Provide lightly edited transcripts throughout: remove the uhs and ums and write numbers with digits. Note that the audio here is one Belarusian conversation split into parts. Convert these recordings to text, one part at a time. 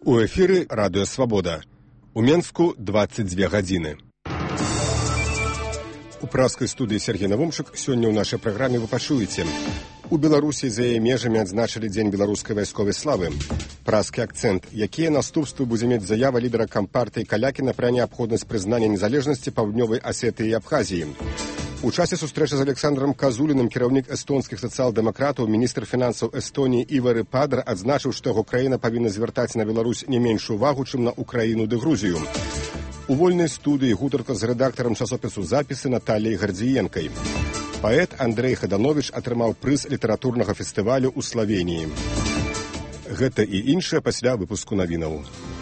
У эфіры радыё Свабода. У Менску 22 гадзіны. У праскай студыі Сергей Навумчык сёння ў нашай праграме вы пачуеце. У Беларусі за яе межамі адзначылі Дзень беларускай вайсковай славы. Праскі акцэнт. Якія наступствы будзе мець заява лідара кампартыі Калякіна пра неабходнасць прызнання незалежнасці Паўднёвай Асетыі і Абхазіі. У часе сустрэчы з Александром Казуліным кіраўнік эстонскіх сацыял-дэмакратаў, міністр фінансаў Эстоніі Івары Падар адзначыў, што яго краіна павінна звяртаць на Беларусь не менш увагу, чым на Украіну ды Грузію. У вольнай студыі гутарка з рэдактарам часопісу «Запісы» Наталіяй Гардзіенкай. Паэт Андрэй Хадановіч атрымаў прыз літаратурнага фестывалю ў Славеніі. Гэта і іншае пасля выпуску навінаў.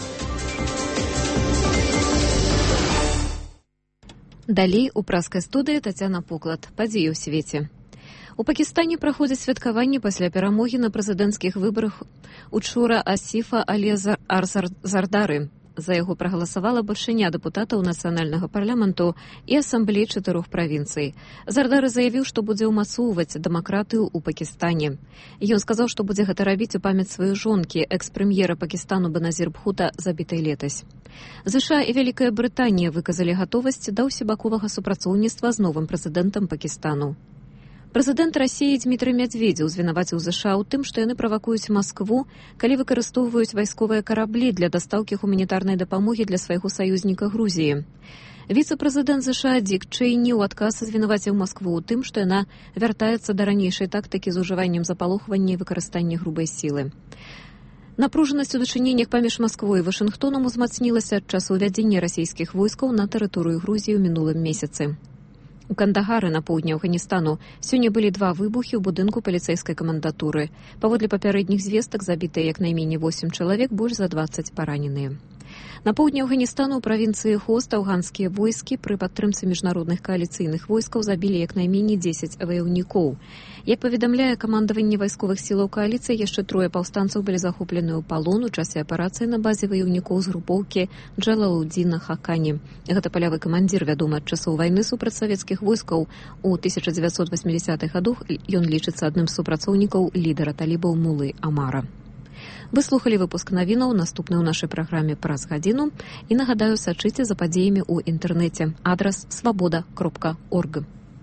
Далей у праскай студыі Тацяна Пуклад. Падзеі ў свеце. У Пакістане праходзяць святкаванні пасля перамогі на прэзідэнцкіх выбарах учора Асіфа Алі Зардары. За яго прагаласавала бальшыня дэпутатаў нацыянальнага парламенту і асамблей 4 правінцый. Зардары заявіў, што будзе ўмацоўваць дэмакратыю ў Пакістане. Ён сказаў, што будзе гэта рабіць у памяць сваёй жонкі, экс-прэм'ера Пакістану Беназір Бхута, забітай летась. ЗША і Вялікая Брытанія выказалі гатовасць да ўсебаковага супрацоўніцтва з новым прэзідэнтам Пакістану. Прэзідэнт Расіі Дмітрый Мядзведзеў звінаваціў ЗША ў тым, што яны правакуюць Маскву, калі выкарыстоўваюць вайсковыя караблі для дастаўкі гуманітарнай дапамогі для свайго саюзніка Грузіі. Віцэ-прэзідэнт ЗША Дік Чэйні ў адказ звінаваціў Маскву ў тым, што яна вяртаецца да ранейшай тактыкі з ужываннем запалохвання і выкарыстання грубай сілы. Напружанасць у дачыненнях паміж Масквой і Вашынгтонам узмацнілася ад часу ўвядзення расійскіх войскаў на тэрыторыю Грузіі ў мінулым месяцы. У Кандагары на поўдні Афганістану сёння былі 2 выбухі ў будынку паліцэйскай камендатуры. Паводле папярэдніх звестак забітыя як найменей 8 чалавек, больш за 20 параненыя. На поўдні Афганістану ў правінцыі Хост афганскія войскі пры падтрымцы міжнародных кааліцыйных войскаў забілі як найменей 10 ваяўнікоў. Як паведамляе камандаванне вайсковых сілаў кааліцыі, яшчэ 3 паўстанцаў былі захоплены ў палон у часе аперацыі на базе ваяўнікоў з групоўкі Джалалудзіна Хакані. Гэта палявы камандзір, вядомы ад часоў вайны супраць савецкіх войскаў. У 1980-х гадах ён лічыцца адным з супрацоўнікаў лідара талібаў Мулы Амара. Вы слухалі выпуск навінаў, наступны ў нашай праграме праз гадзіну. І нагадаю, сачыце за падзеямі ў інтэрнэце. Адрас свабода.орг.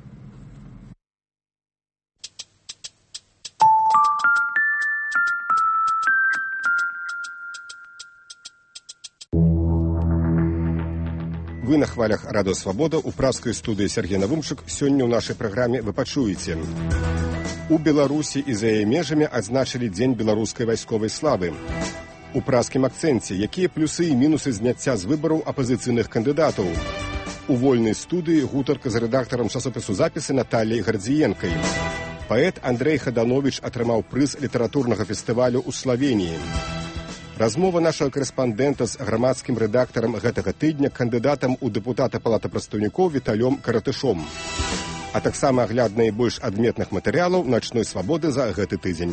Вы на хвалях радыё Свабода у праскай студыі Сергей Навумчык. Сёння ў нашай праграме вы пачуеце. У Беларусі і за яе межамі адзначылі Дзень беларускай вайсковай славы. У праскім акцэнце, якія плюсы і мінусы зняцця з выбараў апазіцыйных кандыдатаў. У вольнай студыі гутарка з рэдактарам часопісу «Запісы» Наталіяй Гардзіенкай. Паэт Андрэй Хадановіч атрымаў прыз літаратурнага фестывалю ў Славеніі. Размова нашага карэспандэнта з грамадскім рэдактарам гэтага тыдня, кандыдатам у дэпутата Палаты прадстаўнікоў Віталём Каратышом. А таксама агляд найбольш адметных матэрыялаў начной свабоды за гэты тыдзень.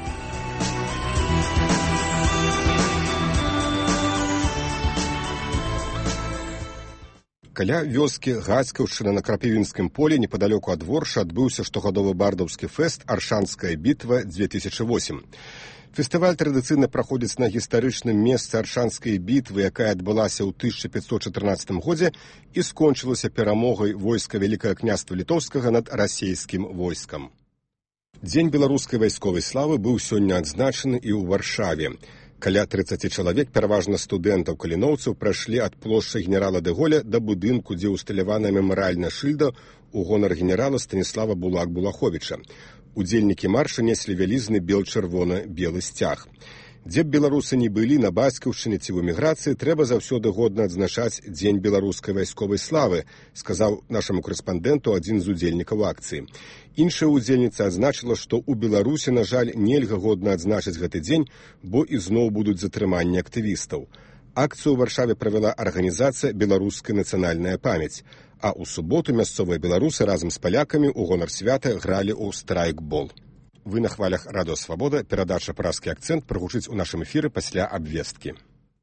Каля вёскі Гацькаўшчына на Крапівінскім полі непадалёку ад Ворша адбыўся штогадовы бардаўскі фэст «Аршанская бітва-2008». Фестываль традыцыйна праходзіць на гістарычным месцы Аршанскай бітвы, якая адбылася ў 1514 годзе і скончылася перамогай войска Вялікага княства Літоўскага над расійскім войскам. Дзень беларускай вайсковай славы быў сёння адзначаны і ў Варшаве. Каля 30 чалавек, пераважна студэнтаў-каліноўцаў, прайшлі ад плошчы генерала дэ Голля да будынку, дзе ўсталяваная мемарыяльная шыльда ў гонар генерала Станіслава Булак-Булаховіча. Удзельнікі марша неслі вялізны бел-чырвона-белы сцяг. Дзе б беларусы не былі на бацькаўшчыне ці ў эміграцыі, трэба заўсёды годна адзначаць Дзень беларускай вайсковай славы, сказаў нашаму корэспандэнту адзін з удзельнікаў акцыі. Іншая удзельніца адзначыла, што ў Беларусі, на жаль, нельга годна адзначыць гэты дзень, бо ізноў будуць затрыманні актывістаў. Акцыю ў Варшаве правяла арганізацыя «Беларуская нацыянальная памяць», а ў суботу мясцовыя беларусы разам з палякамі ў гонар свята гралі ў страйкбол. Вы на хвалях радыё Свабода. Перадача «Праскі акцэнт» прагучыць у нашым эфіры пасля абвесткі.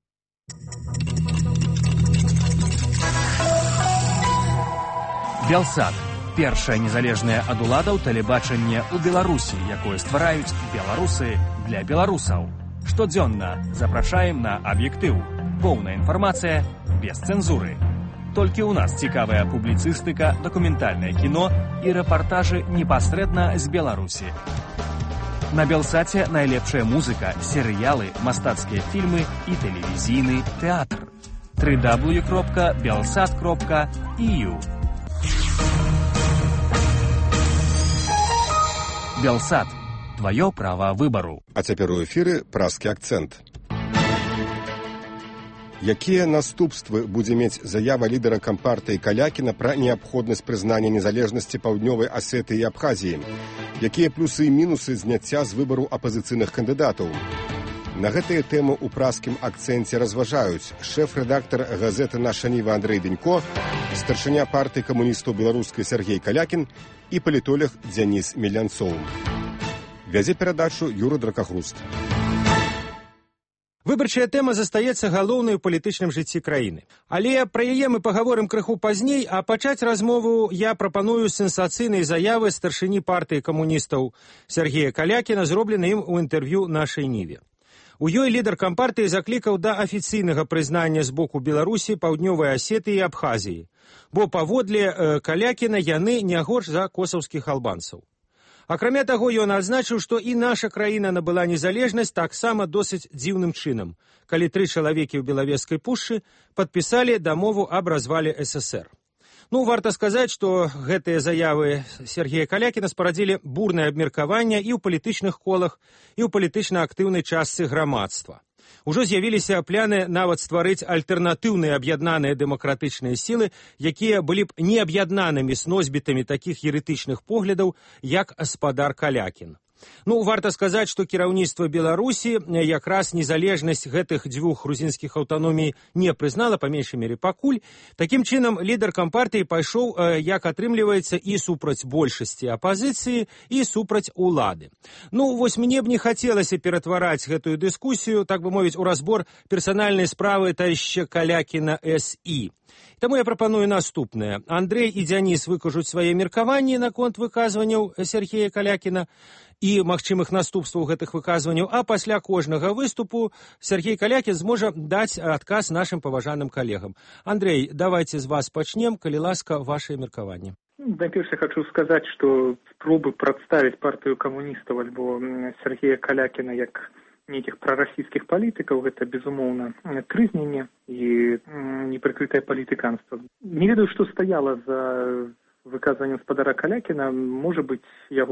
Белсат. Першае незалежнае ад уладаў тэлебачанне ў Беларусі, якое ствараюць беларусы для беларусаў. Штодзённа запрашаем на аб'ектыў. Поўная інфармацыя без цэнзуры. Толькі ў нас цікавая публіцыстыка, дакументальнае кіно і рэпартажы непасрэдна з Беларусі. На Белсаце найлепшая музыка, серыялы, мастацкія фільмы і тэлевізійны тэатр. www.belsat.eu Белсат. Твоё права выбару. А цяпер у эфіры празкі акцэнт. Якія наступствы будзе мець заява лідара кампартыі Калякіна пра неабходнасць прызнання незалежнасці Паўднёвай Асетыі і Абхазіі? Якія плюсы і мінусы зняцця з выбару апазіцыйных кандыдатаў? На гэтыя тэмы ў празкім акцэнце разважаюць шэф-рэдактар газеты «Наша Ніва» Андрэй Бенько, старшыня партыі камуністаў беларускай Сергей Калякін і палітолог Дзяніс Мелянцоў. Вядзе перадачу Юра Дракахруст. Выбарчая тэма застаецца галоўнай у палітычным жыцці краіны. Але пра яе мы пагаворым крыху пазней, а пачаць размову я прапаную з сенсацыйнай заявы старшыні партыі камуністаў Сергея Калякіна, зробленай ім у інтэрв'ю «Нашай Ніве». У ёй лідар кампартыі заклікаў да афіцыйнага прызнання з боку Беларусі, Паўднёвай Асетыі і Абхазіі, бо паводле Калякіна яны не горш за косаўскіх албанцаў. Акрамя таго, ён адзначыў, што і наша краіна набыла незалежнасць таксама досыць дзіўным чынам, калі 3 чалавекі ў Белавежскай пушчы падпісалі дамову аб развале СССР. Варта сказаць, што гэтыя заявы Сергея Калякіна спарадзілі бурнае абмеркаванне і ў палітычных колах, і ў палітычна актыўнай частцы грамадства. Ужо з'явіліся пляны нават стварыць альтэрнатыўныя аб'яднаныя дэмакратычныя сілы, якія былі б не аб'яднанымі з носьбітамі такіх ерэтычных поглядаў, як спадар Калякін. Варта сказаць, што кіраўніцтва Беларусі якраз незалежнасць гэтых 2 грузінскіх аўтаномій не прызнала, па меншай мере пакуль. Такім чынам, лідар кампартыі пайшоў, як атрымліваецца, і супраць большасці апазіцыі, і супраць улады. Вось мне б не хацелася ператвараць гэтую дыскусію, так бы мовіць, у разбор персанальнай справы товарища Калякіна С.І. Таму я прапаную наступнае. Андрэй і Дзяніс выкажуць свае меркаванні наконт выказванняў Сергея Калякіна і магчымых наступстваў гэтых выказванняў, а пасля кожнага выступу Сергей Калякін зможа даць адказ нашым паважаным калегам. Андрэй, давайте з вас пачнем, калі ласка, вашае меркаванне. Найперш я хочу сказаць, што спробы прадставіць партыю камуністаў альбо Сергея Калякіна як нейкіх прарасійскіх палітыкаў, гэта, безумоўна, трызненне і непрыкрытае палітыканства. Не ведаю, што стаяла за выказваннем спадара Калякіна. Можа быць,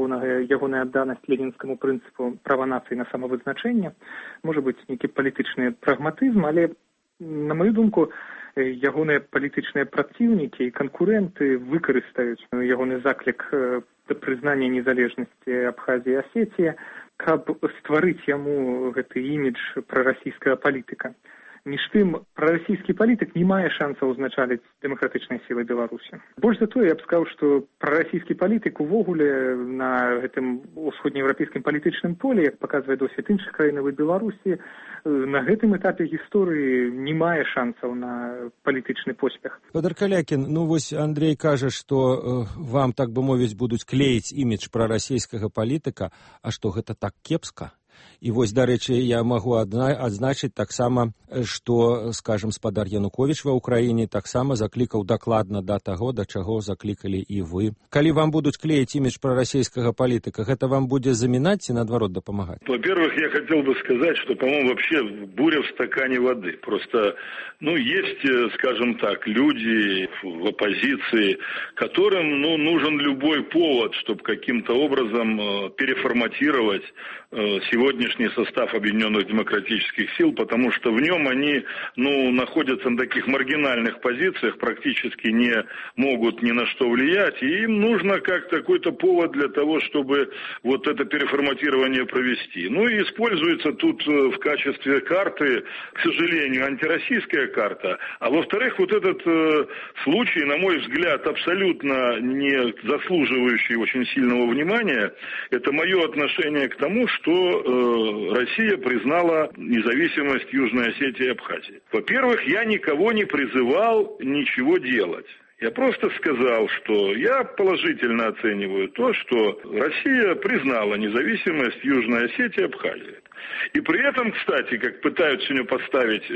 ягоная адданасць ленінскаму прынцыпу права нацыі на самавызначэнне, можа быць, нейкі палітычны прагматызм, але, на маю думку, ягоныя палітычныя праціўнікі і канкурэнты выкарыстаюць ягоны заклік да прызнання незалежнасці Абхазіі і Асетіі, каб стварыць яму гэты імідж прарасійскага палітыка. Між тым, прарасійскі палітык не мае шансаў узначаліць дэмакратычнай сілы Беларусі. Больш за тое, я б сказаў, што прарасійскі палітык увогуле на гэтым усходнееўрапейскім палітычным поле, як паказвае досвед іншых краінаў і Беларусі, на гэтым этапе гісторыі не мае шансаў на палітычны поспех. Спадар Калякін, вось Андрэй кажа, што вам, так бы мовіць, будуць клеіць імідж прарасійскага палітыка, а што гэта так кепска? І вось, дарэчы, я магу адзначыць таксама, што, скажам, спадар Януковіч ва ўкраіне таксама заклікаў дакладна да таго, да чаго заклікалі і вы. Калі вам будуць клеіць імідж прарасійскага палітыка, гэта вам будзе замінаць ці, наадварот, дапамагаць? Во-первых, я хотел бы сказать, что, по-моему, вообще буря в стакане воды. Просто, есть, скажем так, люди в оппозиции, которым, нужен любой повод, чтобы каким-то образом переформатировать сегодняшний состав Объединенных демократических сил, потому что в нем они, находятся на таких маргинальных позициях, практически не могут ни на что влиять, и им нужно как-то какой-то повод для того, чтобы вот это переформатирование провести. И используется тут в качестве карты, к сожалению, антироссийская карта, а во-вторых, вот этот случай, на мой взгляд, абсолютно не заслуживающий очень сильного внимания, это мое отношение к тому, что Россия признала независимость Южной Осетии и Абхазии. Во-первых, я никого не призывал ничего делать. Я просто сказал, что я положительно оцениваю то, что Россия признала независимость Южной Осетии и Абхазии. И при этом, кстати, как пытаются сегодня поставить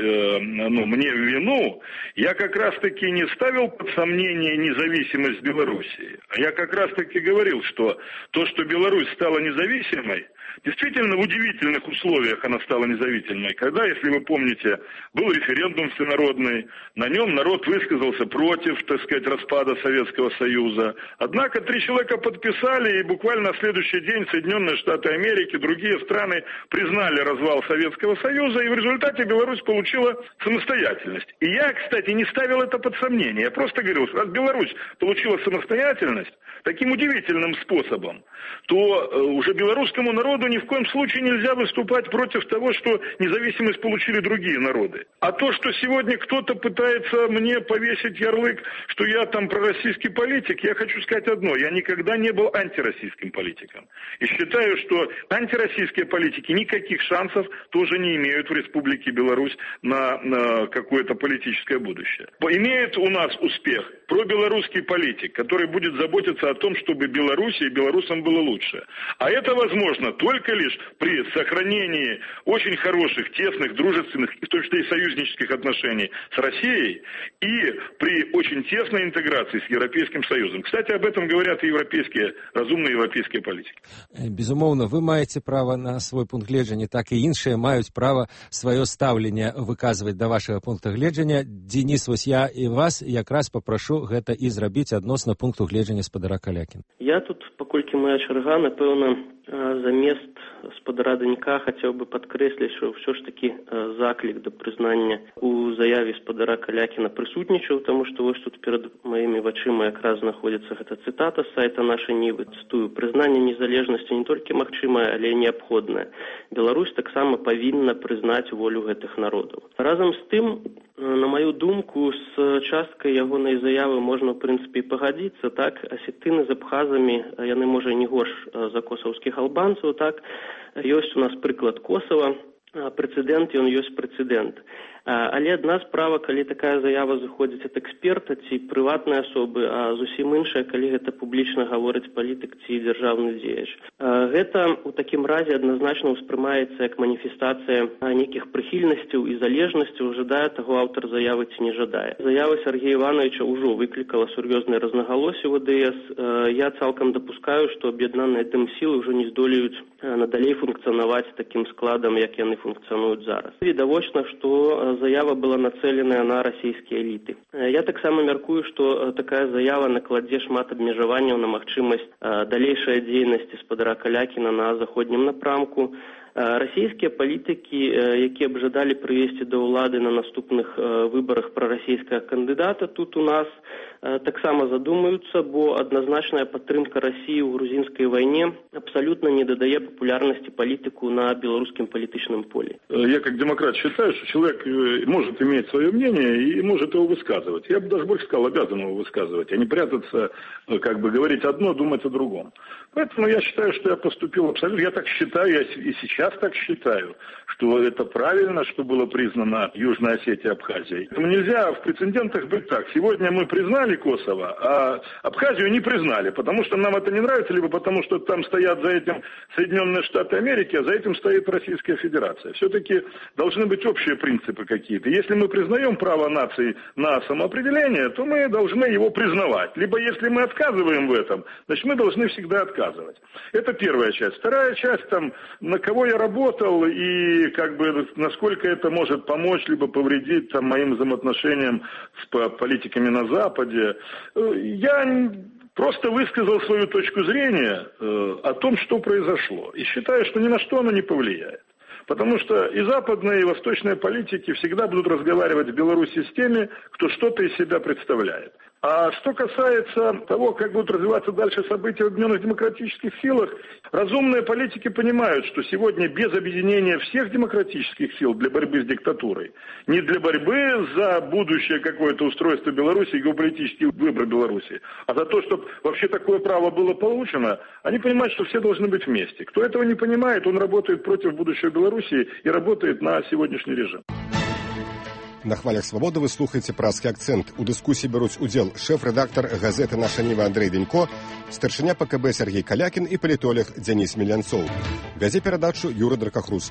мне в вину, я как раз-таки не ставил под сомнение независимость Белоруссии. А я как раз-таки говорил, что то, что Беларусь стала независимой, действительно, в удивительных условиях она стала независимой. Когда, если вы помните, был референдум всенародный, на нем народ высказался против, так сказать, распада Советского Союза. Однако 3 человека подписали, и буквально на следующий день Соединенные Штаты Америки, другие страны признали развал Советского Союза, и в результате Беларусь получила самостоятельность. И я, кстати, не ставил это под сомнение. Я просто говорил, что раз Беларусь получила самостоятельность таким удивительным способом, то уже белорусскому народу ни в коем случае нельзя выступать против того, что независимость получили другие народы. А то, что сегодня кто-то пытается мне повесить ярлык, что я там пророссийский политик, я хочу сказать одно. Я никогда не был антироссийским политиком. И считаю, что антироссийские политики никаких шансов тоже не имеют в Республике Беларусь на какое-то политическое будущее. Имеет у нас успех пробелорусский политик, который будет заботиться о том, чтобы Беларуси и белорусам было лучше. А это возможно только лишь при сохранении очень хороших, тесных, дружественных, в том числе и союзнических отношений с Россией и при очень тесной интеграции с Европейским Союзом. Кстати, об этом говорят и разумные европейские политики. Безумоўна, вы маеце права на свой пункт гледжання, так і іншыя маюць права сваё стаўленне выказваць да вашага пункта гледжання. Денис, вось я і вас якраз папрашу гэта і зрабіць адносна пункту гледжання спадара Калякіна. Я тут, паколькі моя чарга, напэўна, замест спадара Данька хацеў бы падкрэсліць, што ўсё ж такі заклік да прызнання у заяве спадара Калякіна прысутнічаў, таму што вось тут перад маімі вачыма якраз знаходзіцца гэта цытата з сайта нашай Нівы. Цытую: «Прызнанне незалежнасці не толькі магчымае, але і неабходнае. Беларусь таксама павінна прызнаць волю гэтых народаў». Разам з тым, на маю думку, з часткай ягонай заявы можна, в прынцыпе, пагадзіцца, так, асетыны з абхазамі, яны, можа, не горш за косаўскіх албанцаў, так, ёсць у нас прыклад Косава, прэцэдэнт, ён ёсць прэцэдэнт. Але адна справа, калі такая заява заходзіць ад эксперта ці прыватнай асобы, а зусім іншая, калі гэта публічна гаворыць палітык ці дзяржаўны дзеяч. Гэта ў такім разе адназначна ўспрымаецца як маніфестацыя нейкіх прыхільнасцяў і залежнасцяў, жадае таго аўтар заявы ці не жадае. Заява Сергея Ивановича ўжо выклікала сур'ёзныя рознагалоссі ў АДС. Я цалкам дапускаю, што аб'яднаныя тым сілы ўжо не здолеюць надалей функцыянаваць такім складам, як яны функцыянуюць зараз. Відавочна, што заява была нацеленая на расійскія эліты. Я таксама мяркую, што такая заява накладзе шмат абмежаванняў на магчымасць далейшай дзейнасці спадара Калякіна на заходнім напрамку. Расійскія палітыкі, якія б жадалі прывесці да ўлады на наступных выбарах прарасійскага кандыдата тут у нас, таксама задумаюцца, бо адназначная падтрымка Расіі ў грузінскай вайне абсолютно не дадае папулярнасці палітыку на беларускім палітычным поле. Я как демократ считаю, что человек может иметь свое мнение и может его высказывать. Я бы даже больше сказал, обязан его высказывать, а не прятаться, как бы говорить одно, думать о другом. Поэтому я считаю, что я поступил абсолютно, я так считаю, я и сейчас так считаю, что это правильно, что было признано Южная Осетия и Абхазия. Нельзя в прецедентах быть так. Сегодня мы признали Косово, а Абхазию не признали, потому что нам это не нравится, либо потому что там стоят за этим Соединенные Штаты Америки, а за этим стоит Российская Федерация. Все-таки должны быть общие принципы какие-то. Если мы признаем право наций на самоопределение, то мы должны его признавать. Либо если мы отказываем в этом, значит мы должны всегда отказывать. Это первая часть. Вторая часть, там, на кого я работал и как бы насколько это может помочь, либо повредить там, моим взаимоотношениям с политиками на Западе. Я просто высказал свою точку зрения о том, что произошло. И считаю, что ни на что оно не повлияет. Потому что и западные, и восточные политики всегда будут разговаривать в Беларуси с теми, кто что-то из себя представляет. А что касается того, как будут развиваться дальше события в Объединенных демократических силах, разумные политики понимают, что сегодня без объединения всех демократических сил для борьбы с диктатурой, не для борьбы за будущее какое-то устройство Беларуси и геополитический выбор Беларуси, а за то, чтобы вообще такое право было получено, они понимают, что все должны быть вместе. Кто этого не понимает, он работает против будущего Беларуси и работает на сегодняшний режим. На хвалях свабоды вы слухаеце празкі акцэнт. У дыскусіі бяруць удзел шэф-рэдактар газеты «Наша Ніва» Андрэй Денько, старшыня ПКБ Сергей Калякін і палітолог Дзяніс Мелянцоў. Вядзе перадачу Юры Дракахруст.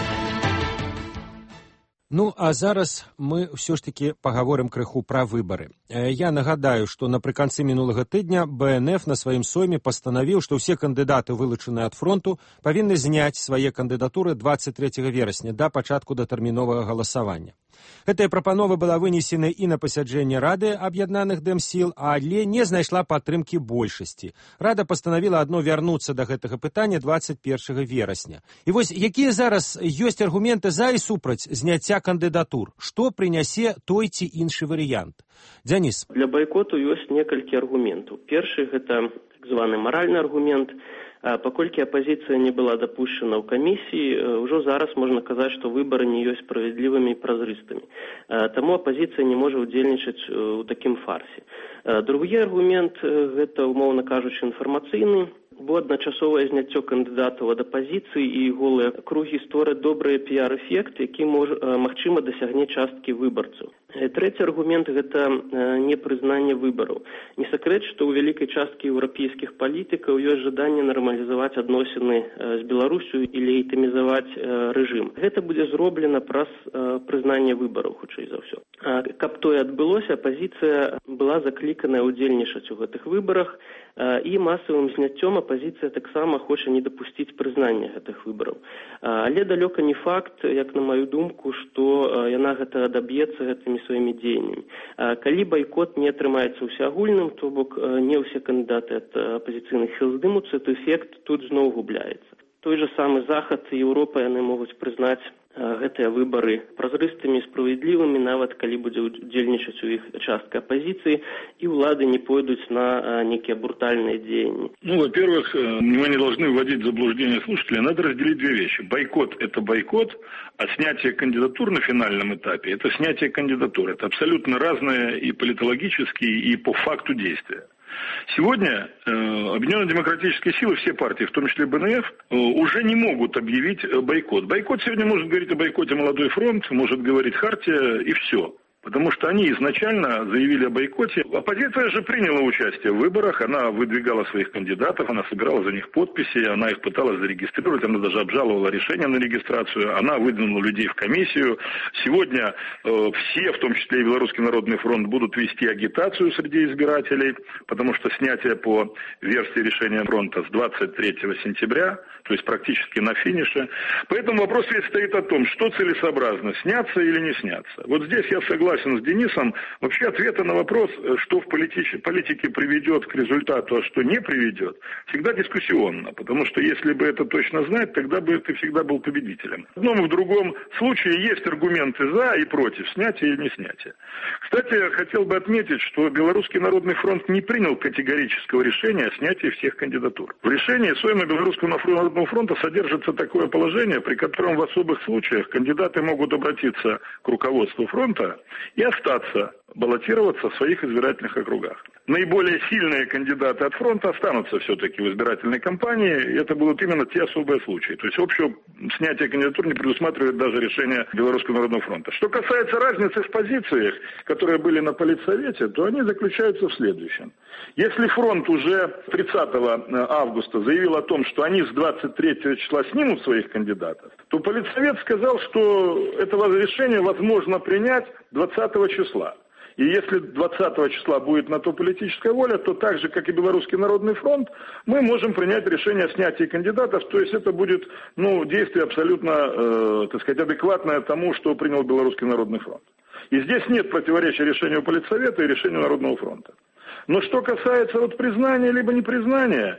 Ну, а зараз мы ўсё ж такі пагаворым крыху пра выбары. Я нагадаю, што напрыканцы мінулага тыдня БНФ на сваім сойме пастанавіў, што ўсе кандыдаты, вылучаныя ад фронту, павінны зняць свае кандыдатуры 23 верасня да пачатку датэрміновага галасавання. Гэтая прапанова была вынесена і на пасяджэнне Рады аб'яднаных дэмсіл, але не знайшла падтрымкі большасці. Рада пастанавіла адно вярнуцца да гэтага пытання 21 верасня. І вось якія зараз ёсць аргументы за і супраць зняцця кандыдатур? Што прынясе той ці іншы варыянт? Дзяніс. Для байкоту ёсць некалькі аргументаў. Першы – гэта так званы маральны аргумент. Паколькі апазіцыя не была дапушчана ў камісіі, ўжо зараз можна казаць, што выбары не ёсць справядлівымі і празрыстымі. Таму апазіцыя не можа ўдзельнічаць у такім фарсе. Другі аргумент – гэта, умоўна кажучы, інфармацыйны, бо адначасовае зняццё кандыдатаў ад апазіцыі і голыя кругі створаць добры піар-эфект, які, магчыма, дасягне часткі выбарцаў. Трэці аргумент – гэта непрызнанне выбараў. Не сакрэт, што ў вялікай часткі еўрапейскіх палітыкаў ёсць жаданне нармалізаваць адносіны з Беларусю і легітымізаваць рэжым. Гэта будзе зроблена праз прызнанне выбараў, хутчэй за ўсё. Каб тое адбылося, апазіцыя была закліканая ўдзельнічаць у гэтых выбарах, і масавым зняццём апазіцыя таксама хоча не дапусціць прызнання гэтых выбараў. Але далёка не факт, як на маю думку, што яна гэта адаб'ецца гэтымі сваімі дзеяннямі. Калі байкот не атрымаецца ўсеагульным, то бок не ўсе кандыдаты ад апазіцыйных сіл здымуцца, то эфект тут зноў губляецца. Той жа самы Захад і Еўропа яны могуць прызнаць гэтыя выбары празрыстымі, справядлівымі, нават калі будзе удзельнічаць у іх частка апозиции, и улады не пойдут на некие брутальные деяния. Ну, во-первых, мы не должны вводить в заблуждение слушателей. Надо разделить две вещи. Бойкот – это бойкот, а снятие кандидатур на финальном этапе – это снятие кандидатур. Это абсолютно разное и политологически, и по факту действия. Сегодня Объединенные демократические силы, все партии, в том числе БНФ, уже не могут объявить бойкот. Бойкот сегодня может говорить о бойкоте «Молодой фронт», может говорить «Хартия» и все. Потому что они изначально заявили о бойкоте. Оппозиция же приняла участие в выборах, она выдвигала своих кандидатов, она собирала за них подписи, она их пыталась зарегистрировать, она даже обжаловала решение на регистрацию, она выдвинула людей в комиссию. Сегодня все, в том числе и Белорусский народный фронт, будут вести агитацию среди избирателей, потому что снятие по версии решения фронта с 23 сентября, то есть практически на финише. Поэтому вопрос весь стоит о том, что целесообразно, сняться или не сняться. Вот здесь я согласен с Денисом. Вообще ответа на вопрос, что в политике приведет к результату, а что не приведет, всегда дискуссионно. Потому что если бы это точно знать, тогда бы ты всегда был победителем. В одном и в другом случае есть аргументы за и против снятия или не снятия. Кстати, я хотел бы отметить, что Белорусский народный фронт не принял категорического решения о снятии всех кандидатур. В решении Сойма Белорусского народного фронта содержится такое положение, при котором в особых случаях кандидаты могут обратиться к руководству фронта и остаться, баллотироваться в своих избирательных округах. Наиболее сильные кандидаты от фронта останутся все-таки в избирательной кампании, и это будут именно те особые случаи. То есть общего снятия кандидатур не предусматривает даже решение Белорусского народного фронта. Что касается разницы в позициях, которые были на политсовете, то они заключаются в следующем. Если фронт уже 30 августа заявил о том, что они с 23 числа снимут своих кандидатов, то политсовет сказал, что это решение возможно принять 20 числа. И если 20 числа будет на то политическая воля, то так же, как и Белорусский народный фронт, мы можем принять решение о снятии кандидатов. То есть это будет действие абсолютно, адекватное тому, что принял Белорусский народный фронт. И здесь нет противоречия решению политсовета и решению Народного фронта. Но что касается признания либо непризнания,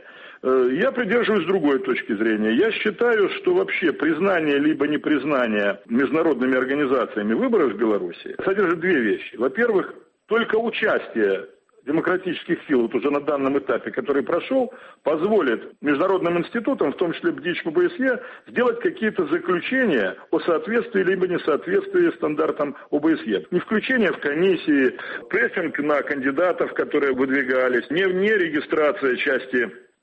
я придерживаюсь другой точки зрения. Я считаю, что вообще признание либо непризнание международными организациями выборов в Беларуси содержит две вещи. Во-первых, только участие демократических сил уже на данном этапе, который прошел, позволит международным институтам, в том числе БДИЧ ОБСЕ, сделать какие-то заключения о соответствии либо несоответствии стандартам ОБСЕ. Не включение в комиссии, прессинг на кандидатов, которые выдвигались, не регистрация части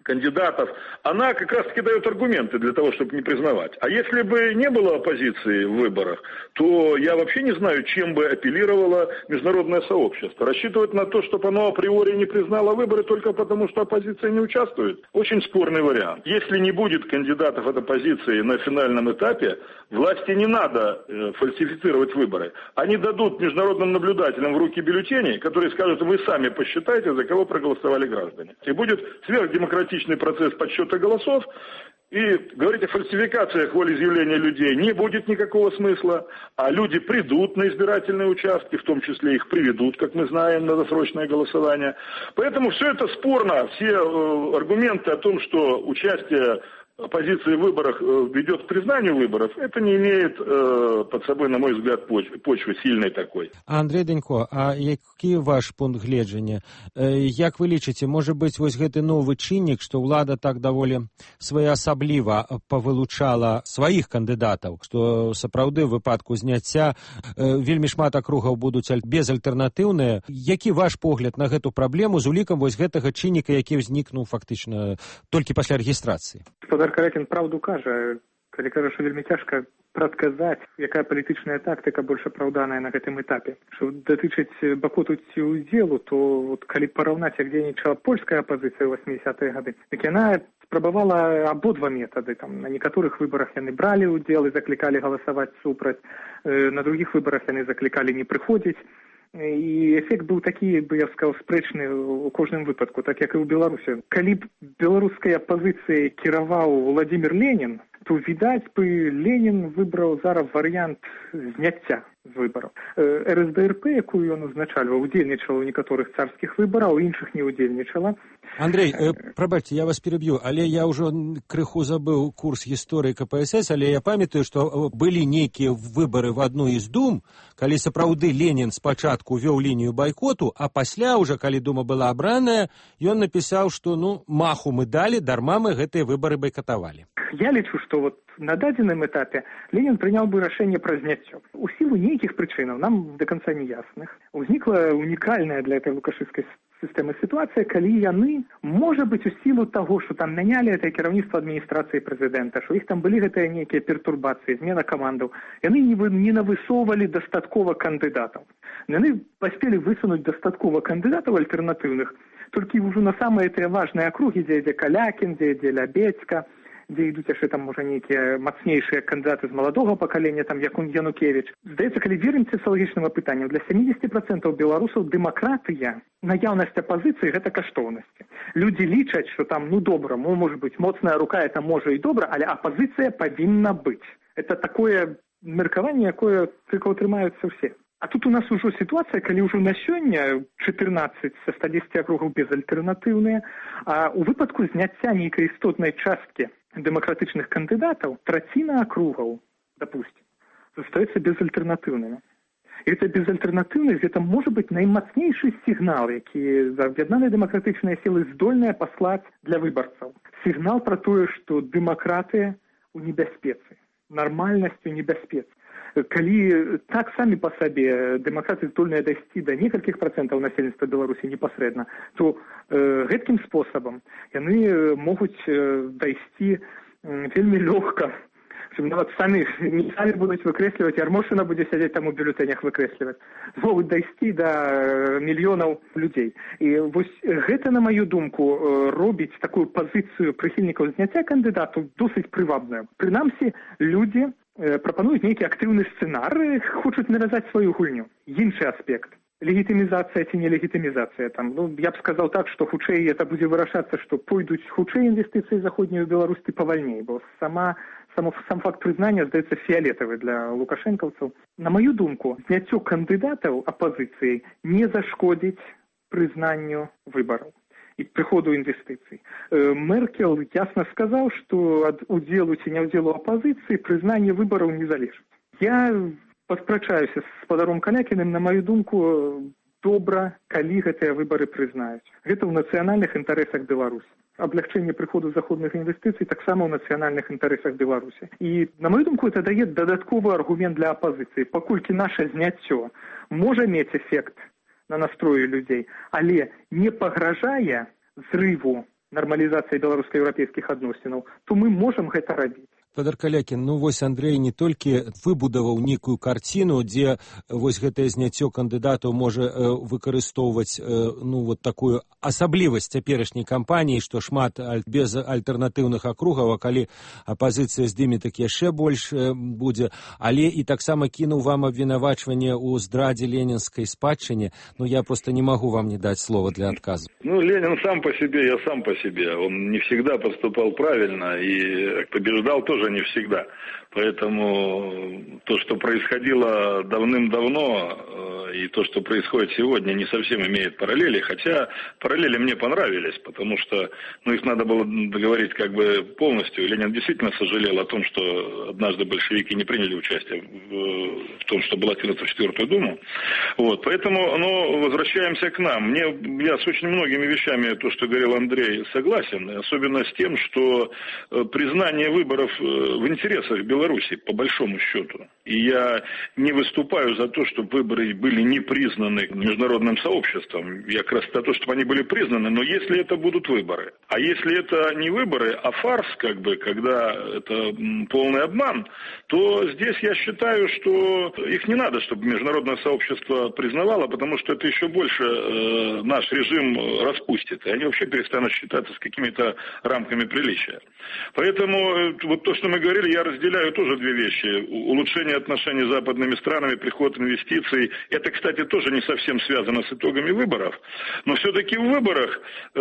кандидатов, она как раз-таки дает аргументы для того, чтобы не признавать. А если бы не было оппозиции в выборах, то я вообще не знаю, чем бы апеллировало международное сообщество. Рассчитывать на то, чтобы оно априори не признало выборы только потому, что оппозиция не участвует, очень спорный вариант. Если не будет кандидатов от оппозиции на финальном этапе, власти не надо фальсифицировать выборы. Они дадут международным наблюдателям в руки бюллетени, которые скажут: вы сами посчитайте, за кого проголосовали граждане. И будет сверхдемократичный процесс подсчета голосов, и говорить о фальсификациях волеизъявления людей не будет никакого смысла, а люди придут на избирательные участки, в том числе их приведут, как мы знаем, на досрочное голосование. Поэтому все это спорно, все аргументы о том, что участие оппозиции в выборах ведет к признанию выборов, это не имеет под собой, на мой взгляд, почвы сильной такой. Андрей Данько, а які ваш пункт гледжання? Як вы лічыце, можа быць, вось гэты новы чыннік, што ўлада так даволі своеасабліва павылучала сваіх кандыдатаў, што сапраўды в выпадку зняцця вельмі шмат акругаў будуць безальтэрнатыўныя. Які ваш погляд на гэту праблему з улікам вось гэтага чынніка, які ўзнікнуў фактычна толькі пасля рэгістрацыі? Гаспадар Калякін правду кажа, калі кажа, што вельмі цяжка прадказаць, якая палітычная тактыка больш апраўданая на гэтым этапе. Што датычыць бакоту ці ўдзелу, то вот, калі параўнаць, як дзейнічала польская апазіцыя ў 80-е гады, так яна спрабавала абодва метады. Там, на некаторых выбарах яны бралі ўдзел і заклікалі галасаваць супраць, на другіх выбарах яны заклікалі не прыходзіць. І эфект быў такі, бы я сказаў, спрэчны ў кожным выпадку, так як і ў Беларусі. Калі б беларускай апазіцыяй кіраваў Владзімір Ленін, то, відаць бы, Ленін выбраў зараз варыянт зняцця з выбараў. РСДРП, якую ён узначальваў, удзельнічала ў некаторых царскіх выбараў, у іншых не удзельнічала. Андрей, прабачце, я вас переб'ю, але я ўжо крыху забыў курс гісторыі КПСС, але я памятаю, што былі нейкія выбары в адной з дум, калі сапраўды Ленін спачатку вёў лінію байкоту, а пасля ўжо, калі дума была абраная, ён напісаў, што маху мы далі, дарма мы гэтыя выбары байкатавалі. Я лічу, што вот на дадзеным этапе Ленін прыняў бы рашэнне пра зняццё. У сілу нейкіх прычынаў, нам да канца неясных, узнікла унікальная для этой лукашыўскай сістэмы сітуацыя, калі яны, можа быць, у сілу таго, што там мянялі гэтае кіраўніцтва адміністрацыі прэзідэнта, што іх там былі гэтыя нейкія пертурбацыі, змена камандаў, яны не навысоўвалі дастаткова кандыдатаў. Яны паспелі высунуць дастаткова кандыдатаў альтэрнатыўных, толькі ўжо на самыя тыя важныя акругі, дзе ідзе Калякін, дзе ідзе Лябецька, дзе ідуць яшчэ там, можа, нейкія мацнейшыя кандыдаты з маладога пакалення, там, як Янукевіч. Здаецца, калі вернемся соціалагічным апытанням, для 70% беларусаў дэмакратыя, наяўнасць апазіцыі – гэта каштоўнасці. Людзі лічаць, што там, добра, можа быць, моцная рука, это можа і добра, але апазіцыя павінна быць. Это такое меркаванне, якое толькі ўтрымаюцца ўсе. А тут у нас ужо сітуацыя, калі ўжо на сёння 14 са 110 акругаў безальтэрнатыўныя, а ў выпадку зняцця нейкай істотнай часткі дэмакратычных кандыдатаў траціна акругаў, допустим, застаецца безальтэрнатыўнымі. І гэта безальтэрнатыўнасць, гэта можа быць наймацнейшы сігнал, які аб'яднаныя дэмакратычныя сілы здольныя паслаць для выбарцаў. Сігнал пра тое, што дэмакратыя ў небяспецы, нармальнасць у небяспецы. Калі так самі па сабе дэмакраты здольныя дайсці да некалькіх працэнтаў насельніцтва Беларусі непасрэдна, то гэткім спосабам яны могуць дайсці вельмі лёгка. Нават самі будуць выкрэсліваць, Ярмошына будзе сядзець там у бюлетэнях выкрэсліваць. Могуць дайсці да мільёнаў людзей. І вось гэта, на маю думку, робіць такую пазіцыю прыхільнікаў зняцця кандыдату досыць прывабную. Прынамсі, людзі прапануюць нейкі актыўны сцэнар, хочуць навязаць сваю гульню. Іншы аспект. Легітымізацыя ці не легітымізацыя. Я б сказаў так, што хутчэй это будзе вырашацца, што пойдуць хутчэй інвестыцыі заходнюю Беларусь ці павальней, бо сам факт прызнання здаецца фіялетавы для лукашэнкаўцаў. На маю думку, зняццё кандыдатаў апазіцыяй не зашкодзіць прызнанню выбараў і прыходу інвестыцый. Меркель ясна сказаў, што ад удзелу ці няўдзелу апазіцыі прызнанне выбараў не залежыць. Я паспрачаюся з спадаром Калякіным, на маю думку, добра, калі гэтыя выбары прызнаюць. Гэта ў нацыянальных інтарэсах Беларусі. Аблягчэнне прыходу заходных інвестыцый таксама ў нацыянальных інтарэсах Беларусі. І, на маю думку, это дае дадатковы аргумент для апазіцыі, паколькі наша зняццё можа мець эфект на настрою людзей, але не пагражае зрыву нармалізацыі беларуска-еўрапейскіх адносінаў, то мы можам гэта рабіць. Фёдор Калякін, вось Андрэй не толькі выбудаваў нейкую карціну, дзе вось гэтае зняццё кандыдатаў можа выкарыстоўваць вот такую асаблівасць цяперашняй кампаніі, што шмат без альтэрнатыўных акругаў, а калі апазіцыя здыме, так яшчэ больш будзе, але і таксама кінуў вам абвінавачванне ў здрадзе ленінскай спадчыне. Я просто не могу вам не дать слова для отказа. Ленин сам по себе, я сам по себе. Он не всегда поступал правильно и побеждал тоже не всегда. Поэтому то, что происходило давным-давно, и то, что происходит сегодня, не совсем имеет параллели. Хотя параллели мне понравились, потому что их надо было договорить полностью. Ленин действительно сожалел о том, что однажды большевики не приняли участие в том, что баллотироваться в 4-ю Думу. Поэтому, возвращаемся к нам. Я с очень многими вещами, то, что говорил Андрей, согласен. Особенно с тем, что признание выборов в интересах Беларуси, по большому счету. И я не выступаю за то, чтобы выборы были не признаны международным сообществом. Я как раз за то, чтобы они были признаны, но если это будут выборы. А если это не выборы, а фарс, когда это полный обман, то здесь я считаю, что их не надо, чтобы международное сообщество признавало, потому что это еще больше наш режим распустит. И они вообще перестанут считаться с какими-то рамками приличия. Поэтому то, что мы говорили, я разделяю тоже две вещи. Улучшение отношений с западными странами, приход инвестиций. Это, кстати, тоже не совсем связано с итогами выборов. Но все-таки в выборах,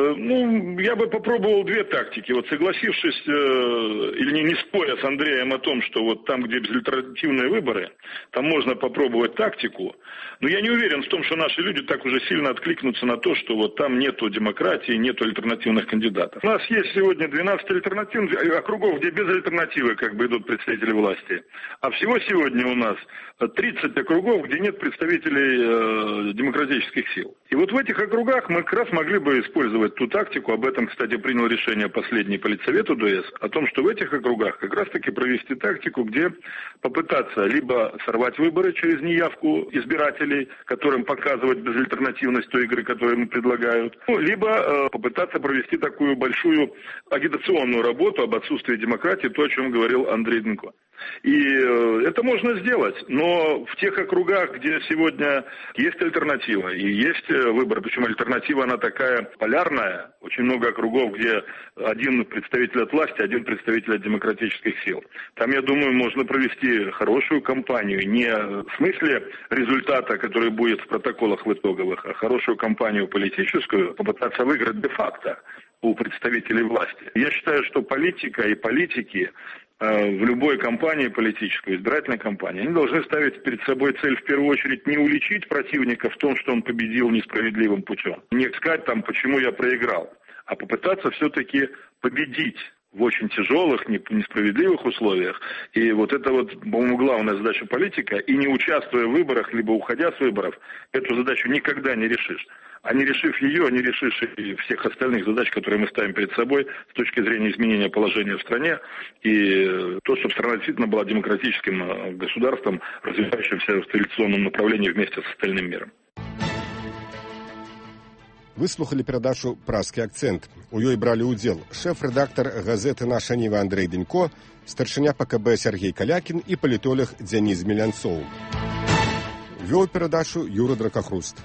я бы попробовал две тактики. Согласившись или не споря с Андреем о том, что там, где безальтернативные выборы, там можно попробовать тактику. Но я не уверен в том, что наши люди так уже сильно откликнутся на то, что там нету демократии, нету альтернативных кандидатов. У нас есть сегодня 12 альтернативных округов, где без альтернативы идут представители власти. А всего сегодня у нас 30 округов, где нет представителей демократических сил. И в этих округах мы как раз могли бы использовать ту тактику, об этом, кстати, принял решение последний политсовет УДС, о том, что в этих округах как раз-таки провести тактику, где попытаться либо сорвать выборы через неявку избирателей, которым показывать безальтернативность той игры, которую им предлагают, либо попытаться провести такую большую агитационную работу об отсутствии демократии, то, о чем говорил Андрей Дмитриевич. И это можно сделать, но в тех округах, где сегодня есть альтернатива и есть выбор, причем альтернатива она такая полярная, очень много округов, где один представитель от власти, один представитель от демократических сил. Там, я думаю, можно провести хорошую кампанию, не в смысле результата, который будет в протоколах в итоговых, а хорошую кампанию политическую, попытаться выиграть де-факто у представителей власти. Я считаю, что политика и политики в любой кампании политической, избирательной кампании, они должны ставить перед собой цель в первую очередь не уличить противника в том, что он победил несправедливым путем, не искать почему я проиграл, а попытаться все-таки победить в очень тяжелых, несправедливых условиях. И это по-моему, главная задача политика. И не участвуя в выборах, либо уходя с выборов, эту задачу никогда не решишь. А не решив ее, не решишь и всех остальных задач, которые мы ставим перед собой с точки зрения изменения положения в стране и то, чтобы страна действительно была демократическим государством, развивающимся в традиционном направлении вместе с остальным миром. Выслухали перадачу «Празкі акцэнт». У ёй бралі ўдзел шэф-рэдактар газеты «Наша Ніва» Андрэй Дымко, старшыня ПКБ Сергей Калякін і палітолог Дзяніс Мелянцоў. Вёў перадачу Юра Дракахруст.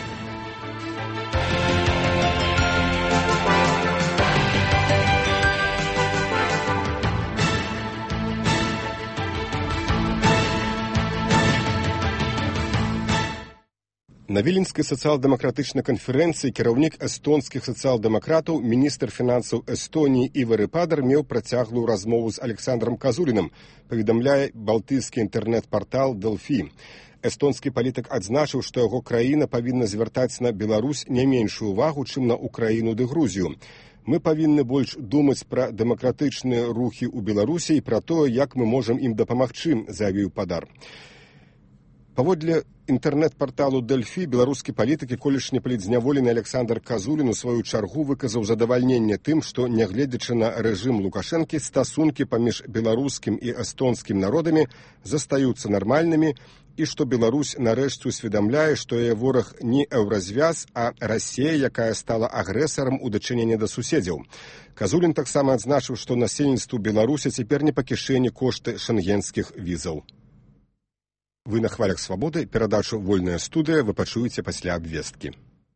На Віленскай сацыял-дэмакратычнай канферэнцыі кіраўнік эстонскіх сацыял-дэмакратаў, міністр фінансаў Эстоніі Івар Падар меў працяглую размову з Александром Казулінам, паведамляе балтыйскі інтэрнэт-партал Дэлфі. Эстонскі палітык адзначыў, што яго краіна павінна звяртаць на Беларусь не меншую увагу, чым на Украіну ды Грузію. Мы павінны больш думаць пра дэмакратычныя рухі ў Беларусі і пра тое, як мы можам ім дапамагчы, заявіў Падар. Эстонскі палітык адзначыў, што яго краіна павінна звяртаць на Беларусь не меншую увагу, чым на Украіну ды Грузію. Мы павінны больш думаць пра дэмакратычныя рухі ў Беларусі і пра тое, як мы можам ім дапамагчы, заявіў Падар. Паводле інтэрнэт-парталу «Дэльфі» беларускі палітык і колішні палітзняволены Александр Казулін у сваю чаргу выказаў задавальненне тым, што, нягледзячы на рэжым Лукашэнкі, стасункі паміж беларускім і эстонскім народамі застаюцца нармальнымі і што Беларусь нарэшце усведамляе, што яе вораг не еўразвяз, а Расія, якая стала агрэсарам у дачыненні да суседзяў. Казулін таксама адзначыў, што насельніцтву Беларусі цяпер не па кішэні кошты шэнгенскіх візаў. Вы на хвалях свабоды, перадачу «Вольная студыя» вы пачуеце пасля абвесткі.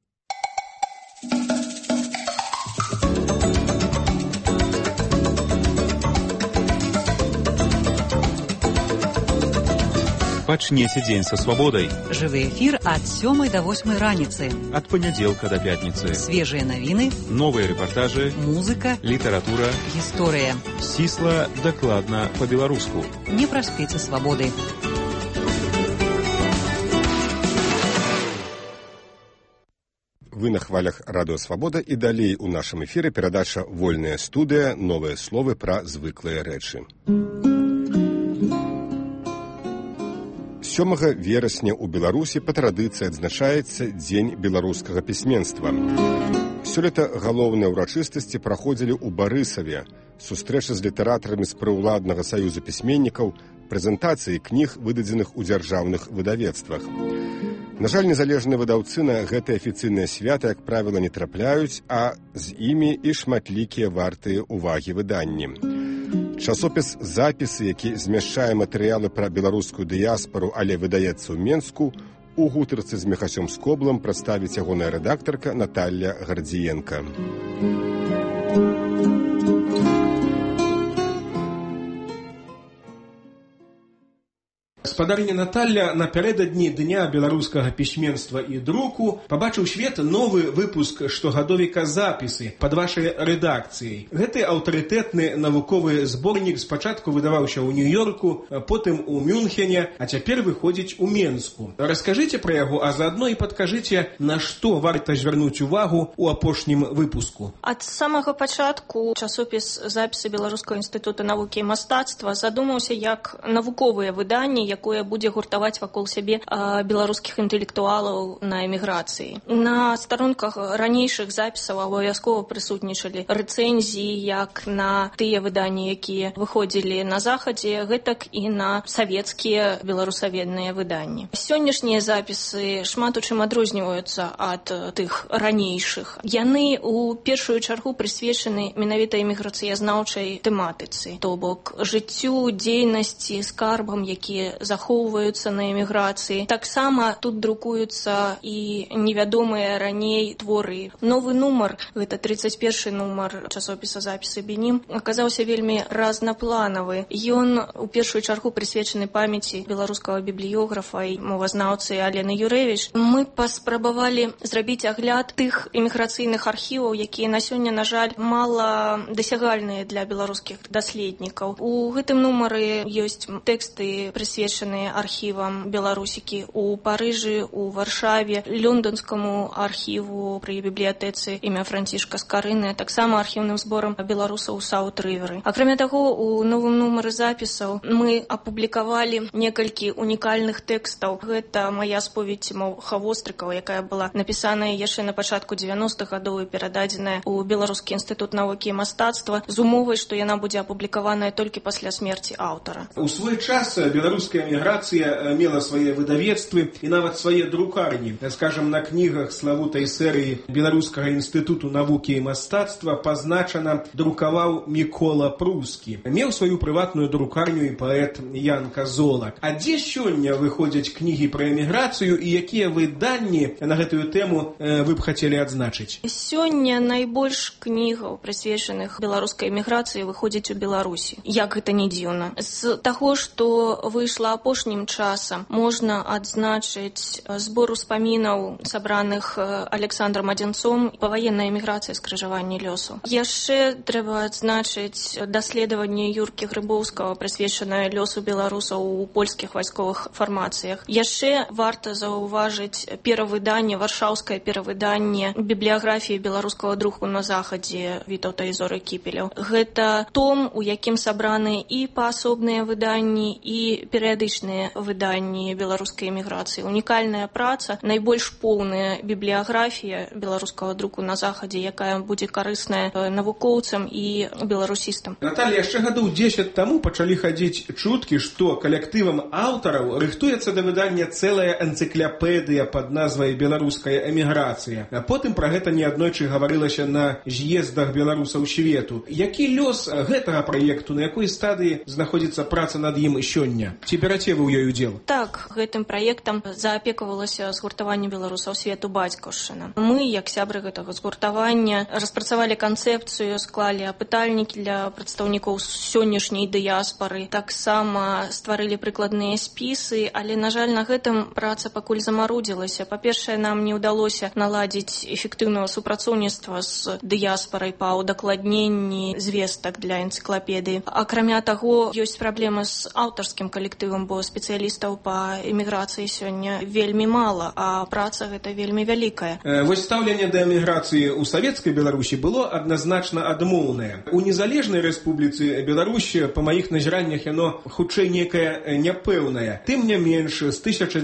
Пачнеце дзень са свабодай. Жывы эфір ад 7 до 8 раніцы. Ад панядзелка да пятніцы. Свежыя навіны, новыя рэпартажы, музыка, літаратура, гісторыя. Сісла, дакладна, па-беларуску. Не праспіце свабоды. Вы на хвалях радыё «Свабода» і далей у нашым эфіры перадача «Вольная студыя», новыя словы пра звыклыя рэчы. 7 верасня ў Беларусі па традыцыі адзначаецца Дзень беларускага пісьменства. Сёлета галоўныя ўрачыстасці праходзілі ў Барысаве, сустрэчы з літаратарамі з прыўладнага саюза пісьменнікаў, прэзентацыі кніг, выдадзеных у дзяржаўных выдавецтвах. На жаль, незалежныя выдаўцы на гэтае афіцыйнае свята, як правіла, не трапляюць, а з імі і шматлікія вартыя ўвагі выданні. Часопіс «Запісы», які змяшчае матэрыялы пра беларускую дыяспару, але выдаецца ў Менску, у гутарцы з Міхасём Скоблам прадставіць ягоная рэдактарка Наталля Гардзіенка. Гаспадарыня Наталля напярэдадні Дня беларускага пісьменства і друку пабачыў свет новы выпуск штогадовіка «Запісы» пад вашай рэдакцыяй. Гэты аўтарытэтны навуковы зборнік спачатку выдаваўся ў Нью-Йорку, потым у Мюнхене, а цяпер выходзіць у Менску. Раскажыце пра яго, а заадно і падкажыце, на што варта звярнуць увагу ў апошнім выпуску. Ад самага пачатку часопіс «Запісы» Беларускага інстытута навукі і мастацтва задумаўся як навуковае выданне, якое будзе гуртаваць вакол сябе беларускіх інтэлектуалаў на эміграцыі. На старонках ранейшых запісаў абавязкова прысутнічалі рэцэнзіі як на тыя выданні, якія выходзілі на захадзе, гэтак і на савецкія беларусаведныя выданні. Сённяшнія запісы шмат у чым адрозніваюцца ад тых ранейшых. Яны у першую чаргу прысвечаны менавіта эміграцыязнаўчай тэматыцы, то бок жыццю, дзейнасці, скарбам, якія захоўваюцца на эміграцыі. Таксама тут друкуюцца і невядомыя раней творы. Новы нумар, гэта 31-й нумар часопіса «Запісы Бенім», аказаўся вельмі разнапланавы. Ён у першую чаргу прысвечаны памяці беларускага бібліёграфа і мовазнаўцы Алены Юрэвіч. Мы паспрабавалі зрабіць агляд тых эміграцыйных архіваў, якія на сёння, на жаль, мала дасягальныя для беларускіх даследнікаў. У гэтым нумары ёсць тэксты, прысвечаныя архівам беларусікі ў Парыжы, у Варшаве, лёнданскаму архіву пры бібліятэцы імя Францішка Скарыны, таксама архіўным зборам беларусаў Саут-Рыверы. Акрамя таго, у новым нумары запісаў мы апублікавалі некалькі унікальных тэкстаў. Гэта мая споведь Моўха Вострыкава, якая была напісаная яшчэ на пачатку 90-х гадоў і перададзеная ў Беларускі інстытут навукі і мастацтва з умовай, што яна будзе апублікаваная толькі пасля смерці аўтара. У свой час беларуская эміграцыя мела свае выдавецтвы і нават свае друкарні. Скажам, на кнігах славутай серыі Беларускага інстытуту навукі і мастацтва пазначана друкаваў Мікола Прускі. Меў сваю прыватную друкарню і паэт Ян Казолак. А дзе сёння выходзяць кнігі пра эміграцыю і якія выданні на гэтую тэму вы б хацелі адзначыць? Сёння найбольш кнігаў, прысвечаных беларускай эміграцыі, выходзіць у Беларусі. Як гэта не дзіўна. З таго, што выйшла апошнім часам, можна адзначыць збор успамінаў, сабраных Александром Адзінцом, паваенная эміграцыя, скрыжаванне лёсу. Яшчэ трэба адзначыць даследаванне Юркі Грыбоўскага, прысвечанае лёсу беларусаў у польскіх вайсковых фармацыях. Яшчэ варта заўважыць перавыданне, варшаўскае перавыданне бібліяграфіі беларускага друку на захадзе Вітаўта і Зоры Кіпеляў. Гэта том, у якім сабраны і паасобныя выданні, і перыядычныя класічныя выданні беларускай эміграцыі. Унікальная праца, найбольш поўная бібліяграфія беларускага друку на захадзе, якая будзе карысная навукоўцам і беларусістам. Наталья, яшчэ гадоў 10 таму пачалі хадзіць чуткі, што калектывам аўтараў рыхтуецца да выдання цэлая энцыклапедыя пад назвай «Беларуская эміграцыя». А потым пра гэта неаднойчы гаварылася на з'ездах беларусаў свету. Які лёс гэтага праекту, на якой стадыі знаходзіцца праца над ім сёння? Ці бяраце вы ў ёй удзел? Так, гэтым праектам заапекавалася згуртаванне беларусаў свету «Бацькаўшчына». Мы, як сябры гэтага згуртавання, распрацавалі канцэпцыю, склалі апытальнікі для прадстаўнікоў сённяшняй дыяспары, таксама стварылі прыкладныя спісы, але, на жаль, на гэтым праца пакуль замарудзілася. Па-першае, нам не ўдалося наладзіць эфектыўнага супрацоўніцтва з дыяспарай па удакладненні звестак для энцыклапедыі. Акрамя таго, ёсць праблема з аўтарскім калектывам, бо спецыялістаў па эміграцыі сёння вельмі мала, а праца гэта вельмі вялікая. Вось стаўленне да эміграцыі ў савецкай Беларусі было адназначна адмоўнае. У незалежнай рэспубліцы Беларусь, па маіх назіраннях, яно хутчэй некае няпэўнае. Тым не менш, з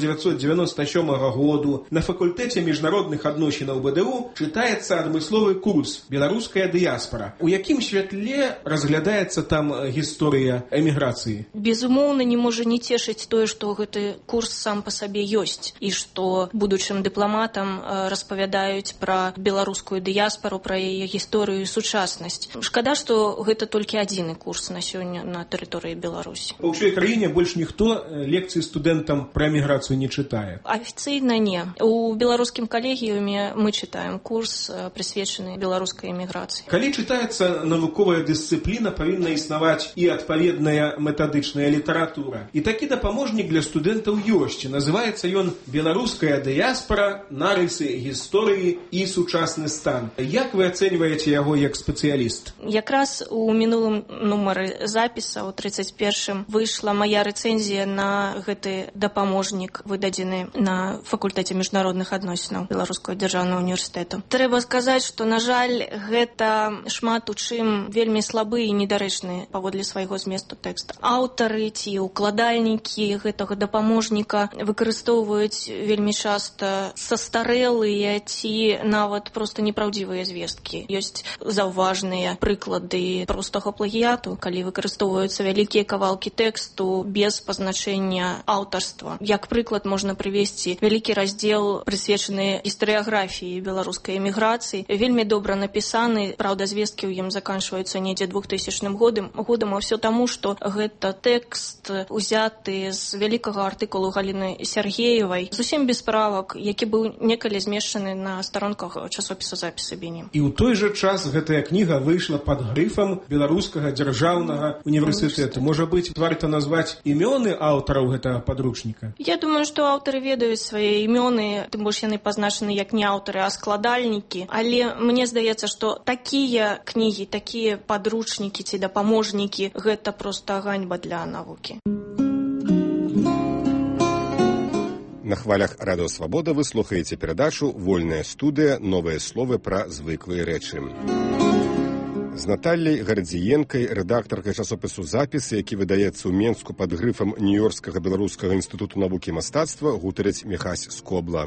1997 году на факультэце міжнародных адносінаў БДУ чытаецца адмысловы курс «Беларуская дыяспара». У якім святле разглядаецца там гісторыя эміграцыі? Безумоўна, не можа не цешыць тое, што гэты курс сам па сабе ёсць, і што будучым дыпламатам распавядаюць пра беларускую дыяспару, пра яе гісторыю і сучаснасць. Шкада, што гэта толькі адзіны курс на сёння на тэрыторыі Беларусі. Па ўсёй краіне больш ніхто лекцыі студэнтам пра эміграцыю не чытае? Афіцыйна не. У беларускім калегіуме мы чытаем курс, прысвечаны беларускай эміграцыі. Калі чытаецца навуковая дысцыпліна, павінна існаваць і адпаведная метадычная літаратура. І такі дапаможнік для студэнтаў ёсць. Называецца ён «Беларуская дыяспара. Нарысы гісторыі і сучасны стан». Як вы ацэньваеце яго як спецыяліст? Якраз у мінулым нумары запіса, у 31-м, выйшла мая рэцэнзія на гэты дапаможнік, выдадзены на факультэце міжнародных адносінаў Беларускага дзяржаўнага універсітэту. Трэба сказаць, што, на жаль, гэта шмат у чым вельмі слабы і недарэчны паводле свайго зместу тэкста. Аўтары ці укладальнікі гэтага дапаможніка выкарыстоўваюць вельмі часта састарэлыя ці нават проста непраўдзівыя звесткі. Ёсць заўважныя прыклады простага плагіяту, калі выкарыстоўваюцца вялікія кавалкі тэксту без пазначэння аўтарства. Як прыклад можна прывесці вялікі раздзел, прысвечаны гістарыяграфіі беларускай эміграцыі. Вельмі добра напісаны, праўда, звесткі ў ім заканчваюцца недзе 2000 годам, а ўсё таму, што гэта тэкст узяты з вялікага артыкулу Галіны Сяргеевай, зусім без правак, які быў некалі змешчаны на старонках часопіса «Запісы Бені». І ў той жа час гэтая кніга выйшла пад грыфам Беларускага дзяржаўнага універсітэту. Можа быць, варта назваць імёны аўтараў гэтага падручніка? Я думаю, што аўтары ведаюць свае імёны, тым больш яны пазначаны як не аўтары, а складальнікі. Але мне здаецца, што такія кнігі, такія падручнікі ці дапаможнікі, гэта проста ганьба для навукі. На хвалях Радыё Свабода вы слухаеце перадачу «Вольная студыя. Новыя словы пра звыклыя рэчы». З Натальяй Гардзіенкай, рэдактаркай часопісу «Запісы», які выдаецца ў Менску пад грыфам Нью-Йоркскага беларускага інстытуту навукі і мастацтва, гутарыць Міхась Скобла.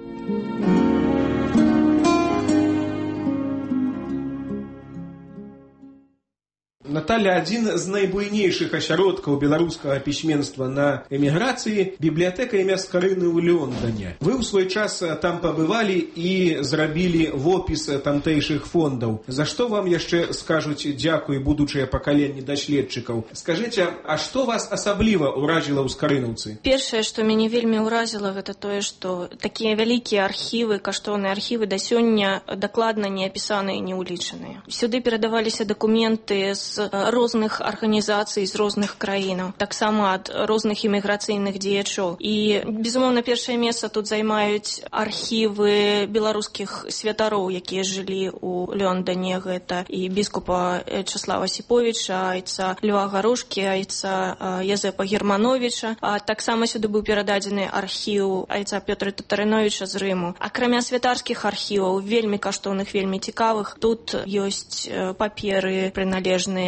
Наталья, адзін з найбуйнейшых асяродкаў беларускага пісьменства на эміграцыі — бібліятэка імя Скарыны ў Лондоне. Вы ў свой час там пабывалі і зрабілі вопіс тамтэйшых фондаў. За што вам яшчэ скажуць дзякуй будучыя пакаленні даследчыкаў? Скажыце, а што вас асабліва ўразіла ў Скарынаўцы? Першае, што мяне вельмі ўразіла, гэта тое, што такія вялікія архівы, каштоўныя архівы да сёння дакладна не апісаныя і не ўлічаныя. Сюды перадаваліся дакументы з розных арганізацый, з розных краінаў, таксама ад розных іміграцыйных дзеячоў. І, безумоўна, першае месца тут займаюць архівы беларускіх святароў, якія жылі ў Лондоне. Гэта і біскупа Часлава Сіповіча, айца Льва Гарушкі, айца Язэпа Германовіча. Таксама сюды быў перададзены архіў айца Пётра Татарыновіча з Рыму. Акрамя святарскіх архіваў, вельмі каштоўных, вельмі цікавых, тут ёсць паперы прыналежныя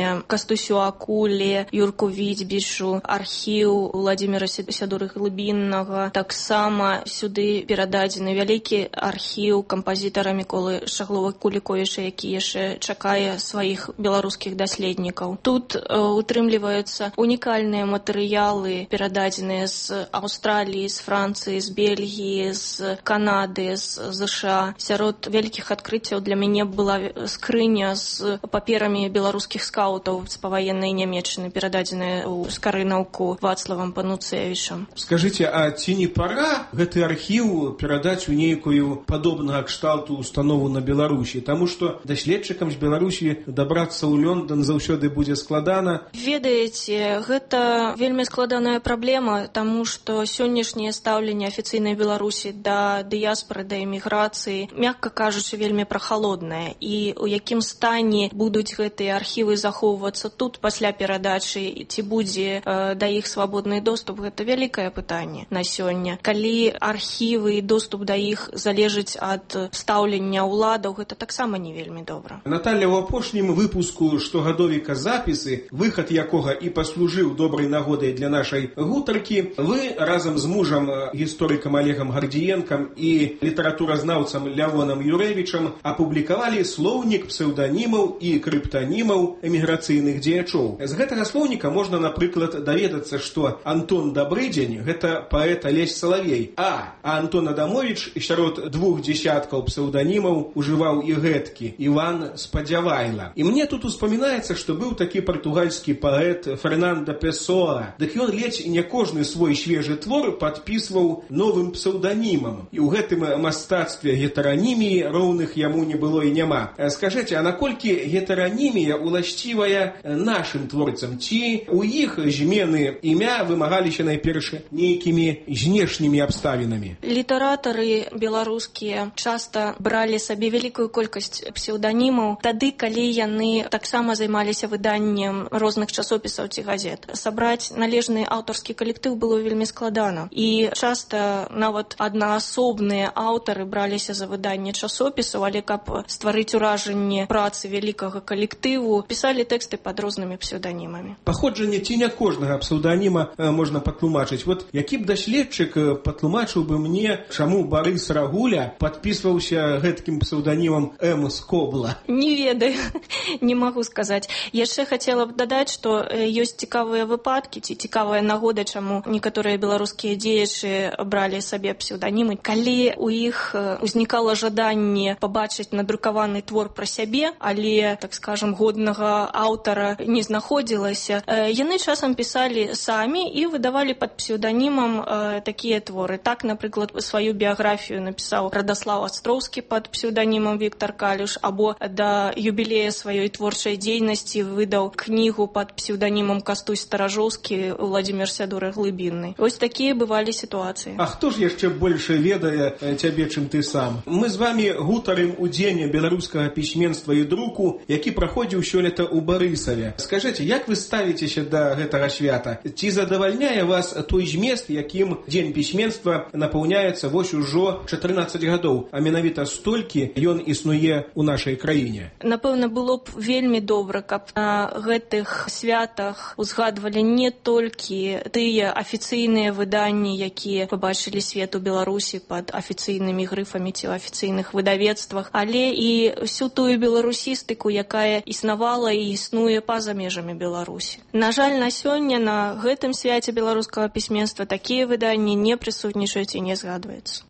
перададзеныя Кастусю Акуле, Юрку Вітьбішу, архіў Владзіміра Сядуры Глыбіннага. Таксама сюды перададзены вялікі архіў кампазітара Міколы Шаглова-Куліковіча, які яшчэ чакае сваіх беларускіх даследнікаў. Тут утрымліваюцца унікальныя матэрыялы, перададзеныя з Аўстраліі, з Францыі, з Бельгіі, з Канады, з ЗША. Сярод вялікіх адкрыццяў для мяне была скрыня з паперамі беларускіх скаутаў з паваеннай Нямецчыны, перададзеная ў скарынаўку Вацлавам Пануцевічам. Скажыце, а ці не пара гэты архіў перадаць у нейкую падобнага кшталту установу на Беларусі? Таму што даследчыкам з Беларусі дабрацца ў Лондон заўсёды будзе складана. Ведаеце, гэта вельмі складаная праблема, таму што сённяшняе стаўленне афіцыйнай Беларусі да дыяспары, да эміграцыі, мякка кажучы, вельмі прахалоднае. І у якім стане будуць гэтыя архівы захоўвацца тут пасля перадачы, ці будзе да іх свабодны доступ, гэта вялікае пытанне на сёння. Калі архівы і доступ да іх залежыць ад стаўлення ўладаў, гэта таксама не вельмі добра. Наталля, у апошнім выпуску штогадовіка «Запісы», выхад якога і паслужыў добрай нагодай для нашай гутаркі, вы разам з мужам, гісторыкам Олегам Гардзіенкам і літаратуразнаўцам Лявонам Юрэвічам апублікавалі слоўнік псеўданімаў і крыптанімаў эміграцыйных дзеячоў. З гэтага слоўніка можна, напрыклад, даведацца, што Антон Дабрыдзень – гэта паэт Алесь Салавей, а Антон Адамовіч сярод 2 дзесяткаў псеўданімаў ужываў і гэткі Іван Спадзявайла. І мне тут успамінаецца, што быў такі партугальскі паэт Фернандо Песоа. Дык ён ледзь не кожны свой свежы твор падпісваў новым псеўданімам. І ў гэтым мастацтве гетараніміі роўных яму не было і няма. Скажыце, а наколькі гетаранімія уласцівая нашым творцам? Ці у іх змены імя вымагаліся найперш нейкімі знешнімі абставінамі? Літаратары беларускія часта бралі сабе вялікую колькасць псеўданімаў тады, калі яны таксама займаліся выданнем розных часопісаў ці газет. Сабраць належны аўтарскі калектыў было вельмі складана. І часта нават аднаасобныя аўтары браліся за выданне часопісаў, але каб стварыць уражанне працы вялікага калектыву, пісалі тэксты пад рознымі псеўданімамі. Паходжанне ці не кожнага псеўданіма можна патлумачыць. Вот які б даследчык патлумачыў бы мне, чаму Барыс Рагуля падпісваўся гэткім псеўданімам М. Скобла? Не ведаю, не магу сказаць. Яшчэ хацела б дадаць, што ёсць цікавыя выпадкі ці цікавая нагода, чаму некаторыя беларускія дзеячы бралі сабе псеўданімы. Калі у іх узнікала жаданне пабачыць надрукаваны твор пра сябе, але, так скажам, годнага аўтара не знаходзілася, яны часам пісалі самі і выдавалі пад псеўданімам такія творы. Так, напрыклад, сваю біяграфію напісаў Радаслаў Астроўскі пад псеўданімам Віктар Калюш, або да юбілея сваёй творчай дзейнасці выдаў кнігу пад псеўданімам Кастусь Старажоўскі, Владзімір Сядуры Глыбінны. Вось такія бывалі сітуацыі. А хто ж яшчэ больш ведае цябе, чым ты сам? Мы з вамі гутарым у дзень беларускага пісьменства і друку, які праходзіў сёлета ў Барысаве. Скажыце, як вы ставіцеся да гэтага свята? Ці задавальняе вас той змест, якім дзень пісьменства напаўняецца вось ужо 14 гадоў, а менавіта столькі ён існуе ў нашай краіне? Напэўна, было б вельмі добра, каб на гэтых святах узгадвалі не толькі тыя афіцыйныя выданні, якія пабачылі свет у Беларусі пад афіцыйнымі грыфамі ці ў афіцыйных выдавецтвах, але і всю тую беларусістыку, якая існавала і існуе па-за межамі Беларусі. На жаль, на сёння на гэтым свяце беларускага пісьменства такія выданні не прысутнічаюць і не згадваюцца.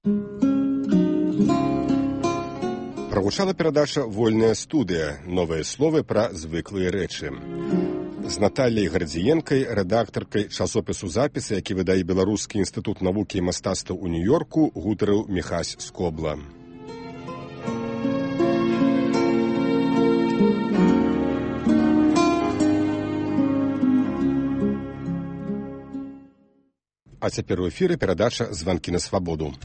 Прагучала перадача «Вольная студыя». Новыя словы пра звыклыя рэчы. З Наталляй Гардзіенкай, рэдактаркай часопісу «Запісы», які выдае Беларускі інстытут навукі і мастацтва ў Нью-Йорку, гутарыў Міхась Скобла. А цяпер у эфіры перадача «Званкі на свабоду».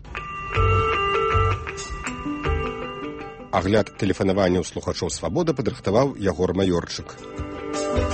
Агляд тэлефанавання ў слухачоў «Свабода» падрыхтаваў Ягор Маёрчык.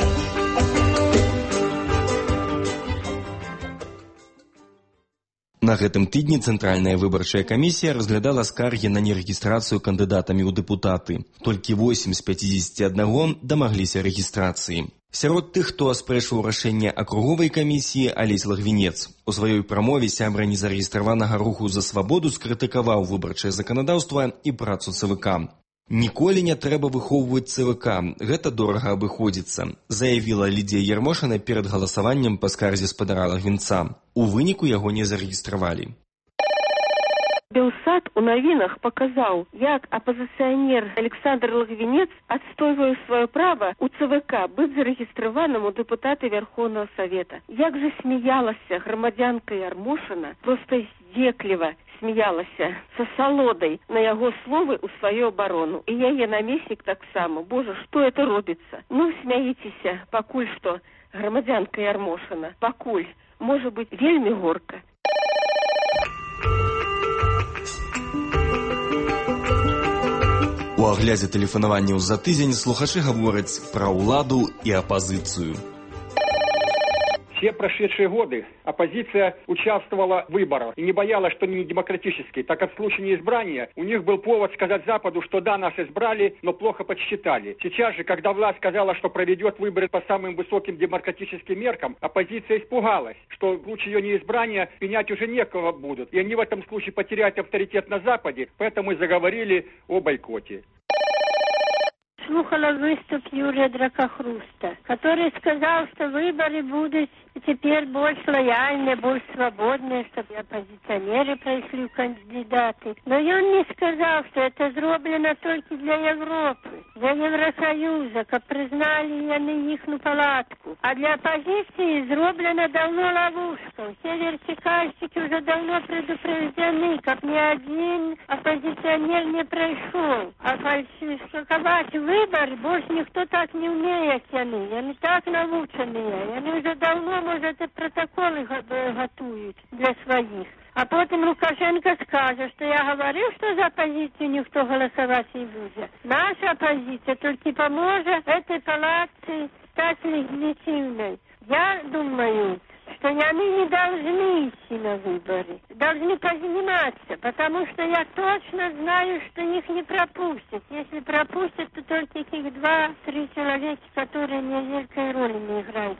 На На гэтым тыдні Цэнтральная выбарчая камісія разглядала скаргі на нерэгістрацыю кандыдатамі ў дэпутаты. Толькі 8 з 51 дамагліся рэгістрацыі. Сярод тых, хто аспрэчваў рашэнне акруговай камісіі, Алесь Лагвінец. У сваёй прамове сябра незарэгістраванага руху за свабоду скрытыкаваў выбарчае заканадаўства і працу ЦВК. «Ніколі не трэба выхоўваць ЦВК, гэта дорага абыходзіцца», заявіла Лідія Ярмошына перад галасаваннем па скарзе спадара Лагвінца. У выніку яго не зарэгістравалі. Белсат у навінах паказаў, як апазіцыянер Александр Лагвінец адстойвае сваё права у ЦВК быць зарэгістраваным у дэпутаты Верховного Совета. Як же смеялася грамадзянка Ярмошына, проста здзекліва смеялася са салодай на яго словы ў сваю абарону. І яе намеснік таксама. Боже, што это робіцца? Ну, смяіцеся, пакуль што, грамадзянка Ярмошына, пакуль. Можа быць, вельмі горка. У аглядзе тэлефанаванняў за тыдзень слухачы гавораць пра ўладу і апазіцыю. Все прошедшие годы оппозиция участвовала в выборах и не боялась, что они не демократические. Так как в случае неизбрания у них был повод сказать Западу, что да, нас избрали, но плохо подсчитали. Сейчас же, когда власть сказала, что проведет выборы по самым высоким демократическим меркам, оппозиция испугалась, что в случае ее неизбрания пенять уже некого будут. И они в этом случае потеряют авторитет на Западе, поэтому и заговорили о бойкоте. Слухала выступ Юрия Дракохруста, который сказал, что выборы будут теперь больше лояльные, больше свободные, чтобы оппозиционеры пришли в кандидаты. Но он не сказал, что это сделано только для Европы, для Евросоюза, как признали они их палатку. А для оппозиции сделана давно ловушка. Все вертикальщики уже давно предупреждены, как ни один оппозиционер не пришел. А фальсификовать выборы больше никто так не умеет. Они так наученные. Они уже давно, может, протоколы готовят для своих. А потом Лукашенко скажет, что я говорил, что за оппозицию никто голосовать не будет. Наша оппозиция только поможет этой палатке стать легитимной. Я думаю, что они не должны идти на выборы, должны позаниматься, потому что я точно знаю, что их не пропустят. Если пропустят, то только этих 2-3 человека, которые никакой роли не играют.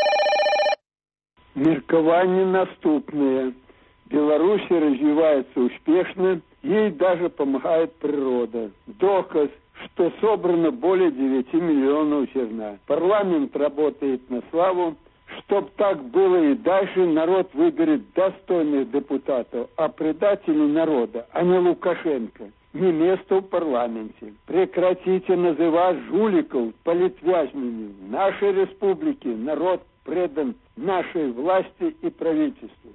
Меркование наступное. Беларусь развивается успешно, ей даже помогает природа. Доказ, что собрано более 9 миллионов зерна. Парламент работает на славу. Чтоб так было и дальше, народ выберет достойных депутатов, а предателей народа, а не Лукашенко. Не место в парламенте. Прекратите называть жуликов политвязнями. В нашей республике народ предан нашей власти и правительству.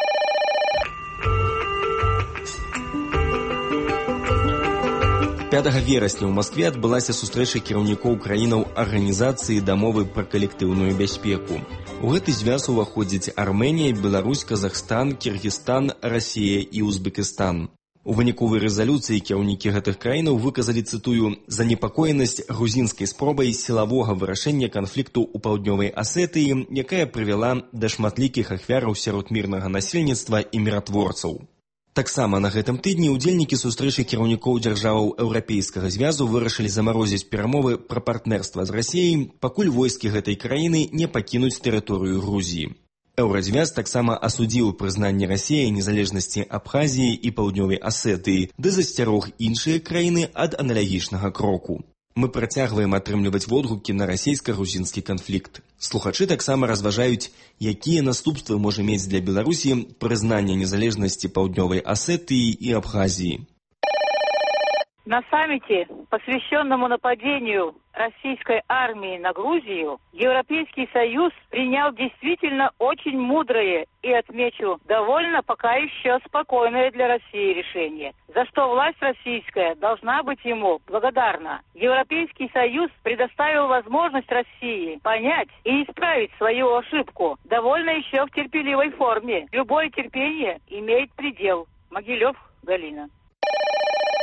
Пятага верасня ў Маскве адбылася сустрэча кіраўнікоў краінаў арганізацыі дамовы пра калектыўную бяспеку. У гэты звяз уваходзяць Армэнія, Беларусь, Казахстан, Кіргізстан, Расія і Узбекістан. У выніковай рэзалюцыі кіраўнікі гэтых краінаў выказалі, цытую, занепакоенасць грузінскай спробай сілавога вырашэння канфлікту ў паўднёвай Асетыі, якая прывяла да шматлікіх ахвяраў сярод мірнага насельніцтва і міратворцаў. Таксама на гэтым тыдні удзельнікі сустрэчы кіраўнікоў дзяржаваў Еўрапейскага звязу вырашылі замарозіць перамовы пра партнерства з Расіяй, пакуль войскі гэтай краіны не пакінуць тэрыторыю Грузіі. Еўразвяз таксама асудзіў прызнанне Расіі незалежнасці Абхазіі і паўднёвай Асетыі, ды засцярог іншыя краіны ад аналагічнага кроку. Мы працягваем атрымліваць водгукі на расійска-грузінскі канфлікт. Слухачы таксама разважаюць, якія наступствы можа мець для Беларусі прызнанне незалежнасці паўднёвай Асетыі і Абхазіі. На саммите, посвященному нападению российской армии на Грузию, Европейский Союз принял действительно очень мудрое и, отмечу, довольно пока еще спокойное для России решение, за что власть российская должна быть ему благодарна. Европейский Союз предоставил возможность России понять и исправить свою ошибку, довольно еще в терпеливой форме. Любое терпение имеет предел. Могилев, Галина.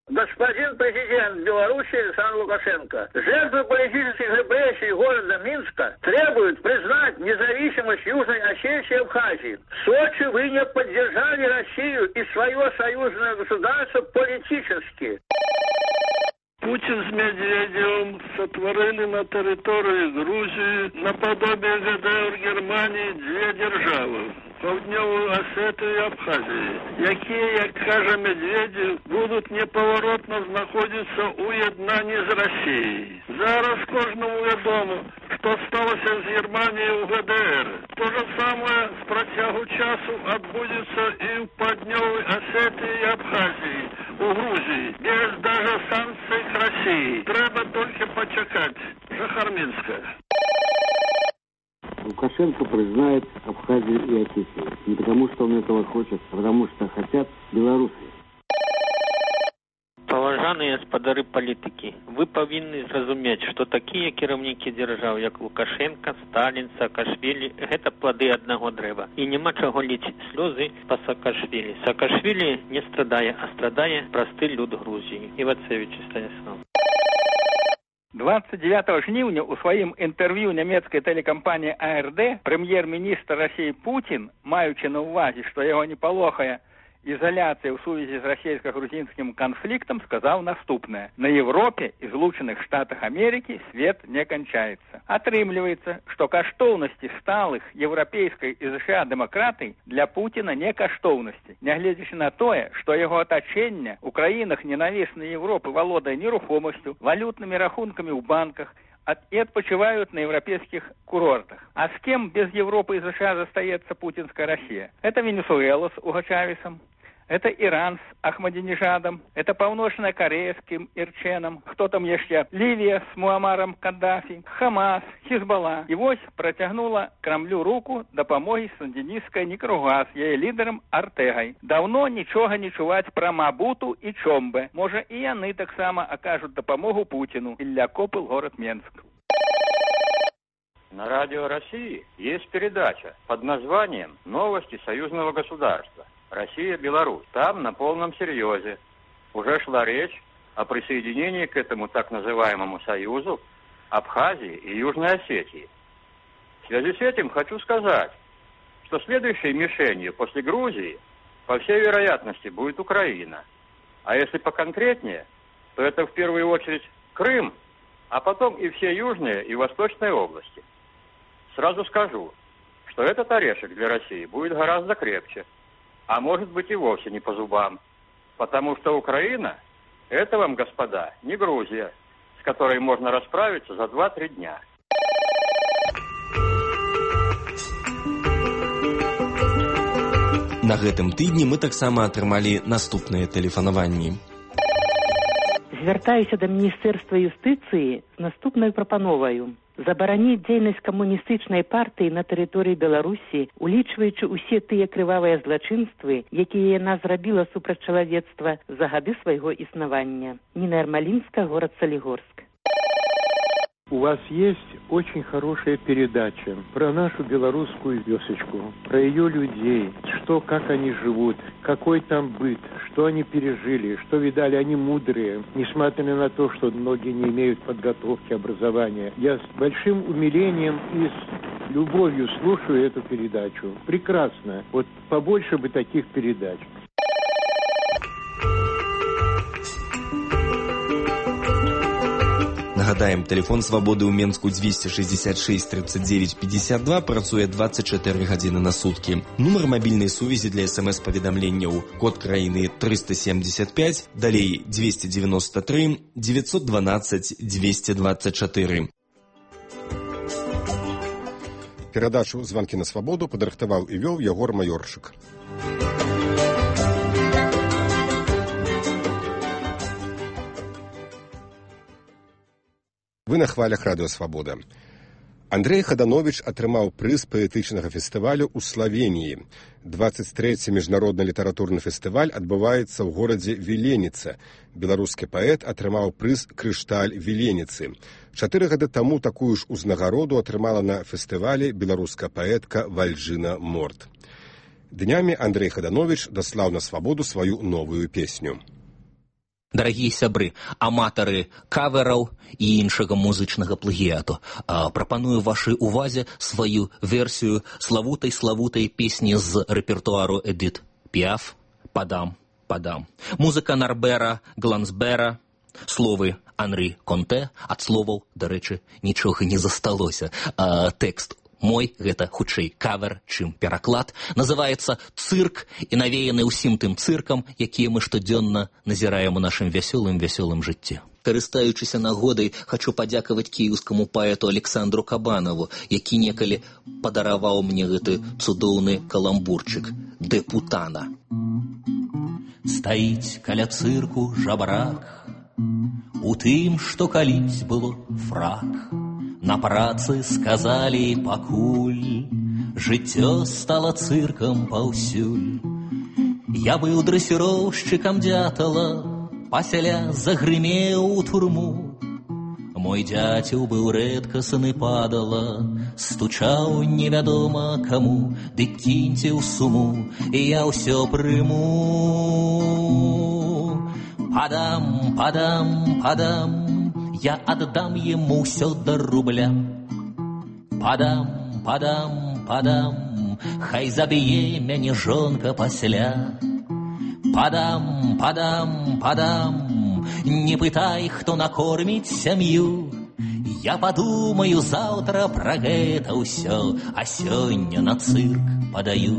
Господин президент Беларуси Александр Лукашенко, жертвы политических репрессий города Минска требуют признать независимость Южной Осетии и Абхазии. В Сочи вы не поддержали Россию и свое союзное государство политически. Путін з Медведєвим сотворили на території Грузії наподобие ГДР Германії дві держави – Південну Осетію і Абхазію, які, як каже Медведєв, будуть неповоротно знаходитися у єднанні з Росією. Зараз кожному відомо, що сталося з Германією у ГДР. То же саме з протягу часу відбудеться і в Південній Осетії і Абхазії, у Грузії, без даже санкцій к Росії. Треба тільки почекати. Жахармінська. Лукашенко признает Абхазию и Осетию. Не потому, что он этого хочет, а потому, что хотят белорусы. Паважаныя спадары палітыкі, вы павінны зразумець, што такія кіраўнікі дзяржаў, як Лукашенко, Сталін, Саакашвілі, гэта плады аднаго дрэва. І няма чаго ліць слёзы па Саакашвілі. Саакашвілі не страдае, а страдае просты люд Грузіі. Івацевіч Станіслав. 29 жніўня ў сваім інтэрв'ю нямецкай тэлекампаніі АРД прэм'ер-міністр Расіі Путін, маючы на ўвазе, што яго не палохае изоляция в сувязі з расійска-грузінскім канфліктам, сказаў наступнае. На Европе і Злучаных Штатах Америки свет не кончается. Атрымліваецца, што каштоўнасці сталых еўрапейскай і США дэмакратый для Путіна не каштоўнасці. Нягледзячы на тое, што яго атачэнне ў краінах ненавіснай Европы валодае нерухомасцю, валютнымі рахункамі ў банках, и отпочивают на европейских курортах. А с кем без Европы и США застается путинская Россия? Это Венесуэла с Уго Чавесом, это Иран с Ахмадинежадом, это Паўночная Корея с Ким Ир Ченом, кто там еще? Ливия с Муамаром Каддафи, Хамас, Хизбалла. И вось протягнула Кремлю руку дапамогі сандинистская Никарагуа с яе лидером Артегой. Давно нічога не чуваць про Мабуту и Чомбе. Може и яны таксама окажут дапамогу Путину. Илья Копыл, город Менск. На радио России есть передача под названием «Новости союзного государства». Россия-Беларусь. Там на полном серьезе уже шла речь о присоединении к этому так называемому союзу Абхазии и Южной Осетии. В связи с этим хочу сказать, что следующей мишенью после Грузии, по всей вероятности, будет Украина. А если поконкретнее, то это в первую очередь Крым, а потом и все южные и восточные области. Сразу скажу, что этот орешек для России будет гораздо крепче, а может быть и вовсе не по зубам. Потому что Украина – это вам, господа, не Грузия, с которой можно расправиться за 2-3 дня. На гэтым тыдні мы таксама атрымалі наступныя тэлефанаванні. Звяртаюся да Міністэрства юстыцыі з наступнай прапановаю. Забараніць дзейнасць камуністычнай партыі на тэрыторыі Беларусі, улічваючы ўсе тыя крывавыя злачынствы, якія яна зрабіла супраць чалавецтва за гады свайго існавання. Ніна Ярмалінска, город Солигорск. У вас есть очень хорошая передача про нашу белорусскую вёсочку, про ее людей, что, как они живут, какой там быт, что они пережили, что видали, они мудрые, несмотря на то, что многие не имеют подготовки, образования. Я с большим умилением и с любовью слушаю эту передачу. Прекрасно. Вот побольше бы таких передач. Нагадаем, телефон свабоды ў Менску 266 39 52 працуе 24 гадзіны на суткі. Нумар мабільнай сувязі для СМС-паведамленняў код краіны 375, далей 293 912 224. Перадачу «Званкі на свабоду» падрыхтаваў і вёў Ягор Маёрчык. Вы на хвалях радыё «Свабода». Андрэй Хадановіч атрымаў прыз паэтычнага фестывалю ў Славеніі. 23-й міжнародны літаратурны фестываль адбываецца ў горадзе Віленіца. Беларускі паэт атрымаў прыз «Крышталь Віленицы». 4 гады таму такую ж узнагароду атрымала на фестывалі беларуская паэтка Вальжына Морт. Днямі Андрэй Хадановіч даслаў на свабоду сваю новую песню. Дарагія сябры, аматары кавераў і іншага музычнага плагіяту, прапаную вашай увазе сваю версію славутай песні з рэпертуару Эдит Піаф «Падам, падам». Музыка Нарбера Глансбера, словы Анрі Конте, ад словаў, дарэчы, нічога не засталося. Тэкст мой, гэта хутчэй кавер, чым пераклад, называецца «Цырк» і навеяны ўсім тым цыркам, якія мы штодзённа назіраем у нашым вясёлым жыцці. Карыстаючыся нагодай, хачу падзякаваць кіеўскаму паэту Александру Кабанову, які некалі падараваў мне гэты цудоўны каламбурчык «Депутана». Стаіць каля цырку жабрак, у тым, што калісь было фрак. На працы сказалі пакуль, жыццё стала цыркам паўсюль. Я быў дрэсіроўшчыкам дзятала, пасля загрымеў у турму. Мой дзяцюў быў рэдкасны падала, стучаў невядома каму, дык кіньце ў суму, і я ўсё прыму. Падам, падам, падам, я аддам ему ўсё да рубля. Падам, падам, падам, хай заб'е мяне жонка пасля. Падам, падам, падам, не пытай, хто накорміць сям'ю. Я падумаю заўтра пра гэта ўсё, а сёння на цырк падаю.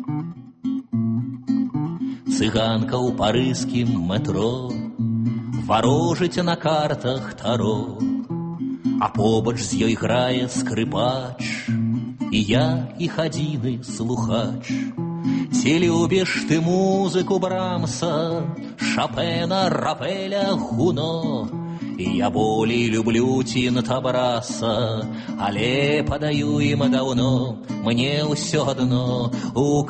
Цыганка ў парыжскім метро варожыць на картах таро, а побач з ёй грае скрыпач, і я іх адзіны слухач. Ці любіш ты музыку Брамса, Шопена, Рапеля, Гуно? Я болей люблю Тінтабраса, але падаю ім даўно, мне ўсё адно у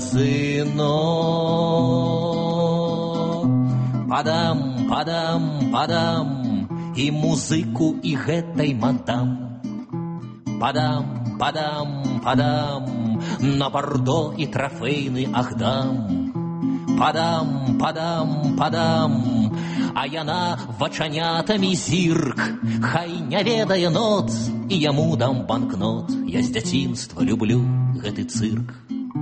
казино. Падам, падам, падам, і музыку, і гэтай мадам. Падам, падам, падам, на бардо і трафейны ахдам. Падам, падам, падам, а яна вачанятамі зірк. Хай не ведае ноц, і яму дам банкнот. Я з дзяцінства люблю гэты цырк.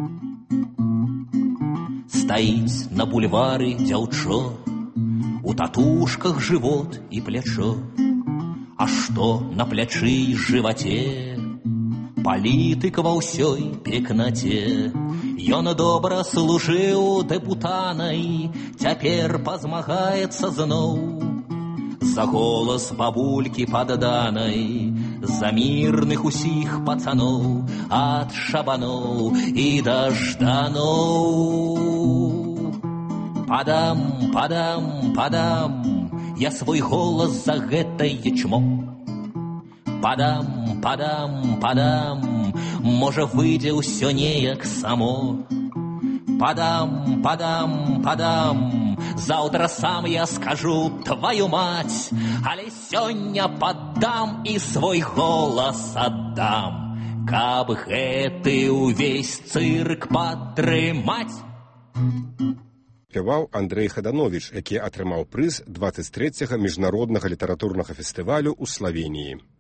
Стаіць на бульвары дзяўчо, у татушках жывот і плячо. А што на плячы і жываце? Палітык ва ўсёй пекнаце. Ён добра служыў дэпутанай, цяпер пазмагаецца зноў за голас бабулькі падданай, за мірных усіх пацаноў, ад шабаноў і да жданоў. Падам, падам, падам, я свой голас за гэтай ячмо. Падам, падам, падам, можа выйдзе ўсё неяк само. Падам, падам, падам, заўтра сам я скажу твою мать, але сёння паддам і свой голас аддам, каб гэты ўвесь цырк падтрымаць. Спяваў Андрэй Хадановіч, які атрымаў прыз 23-го міжнароднага літаратурнага фестывалю ў Славеніі.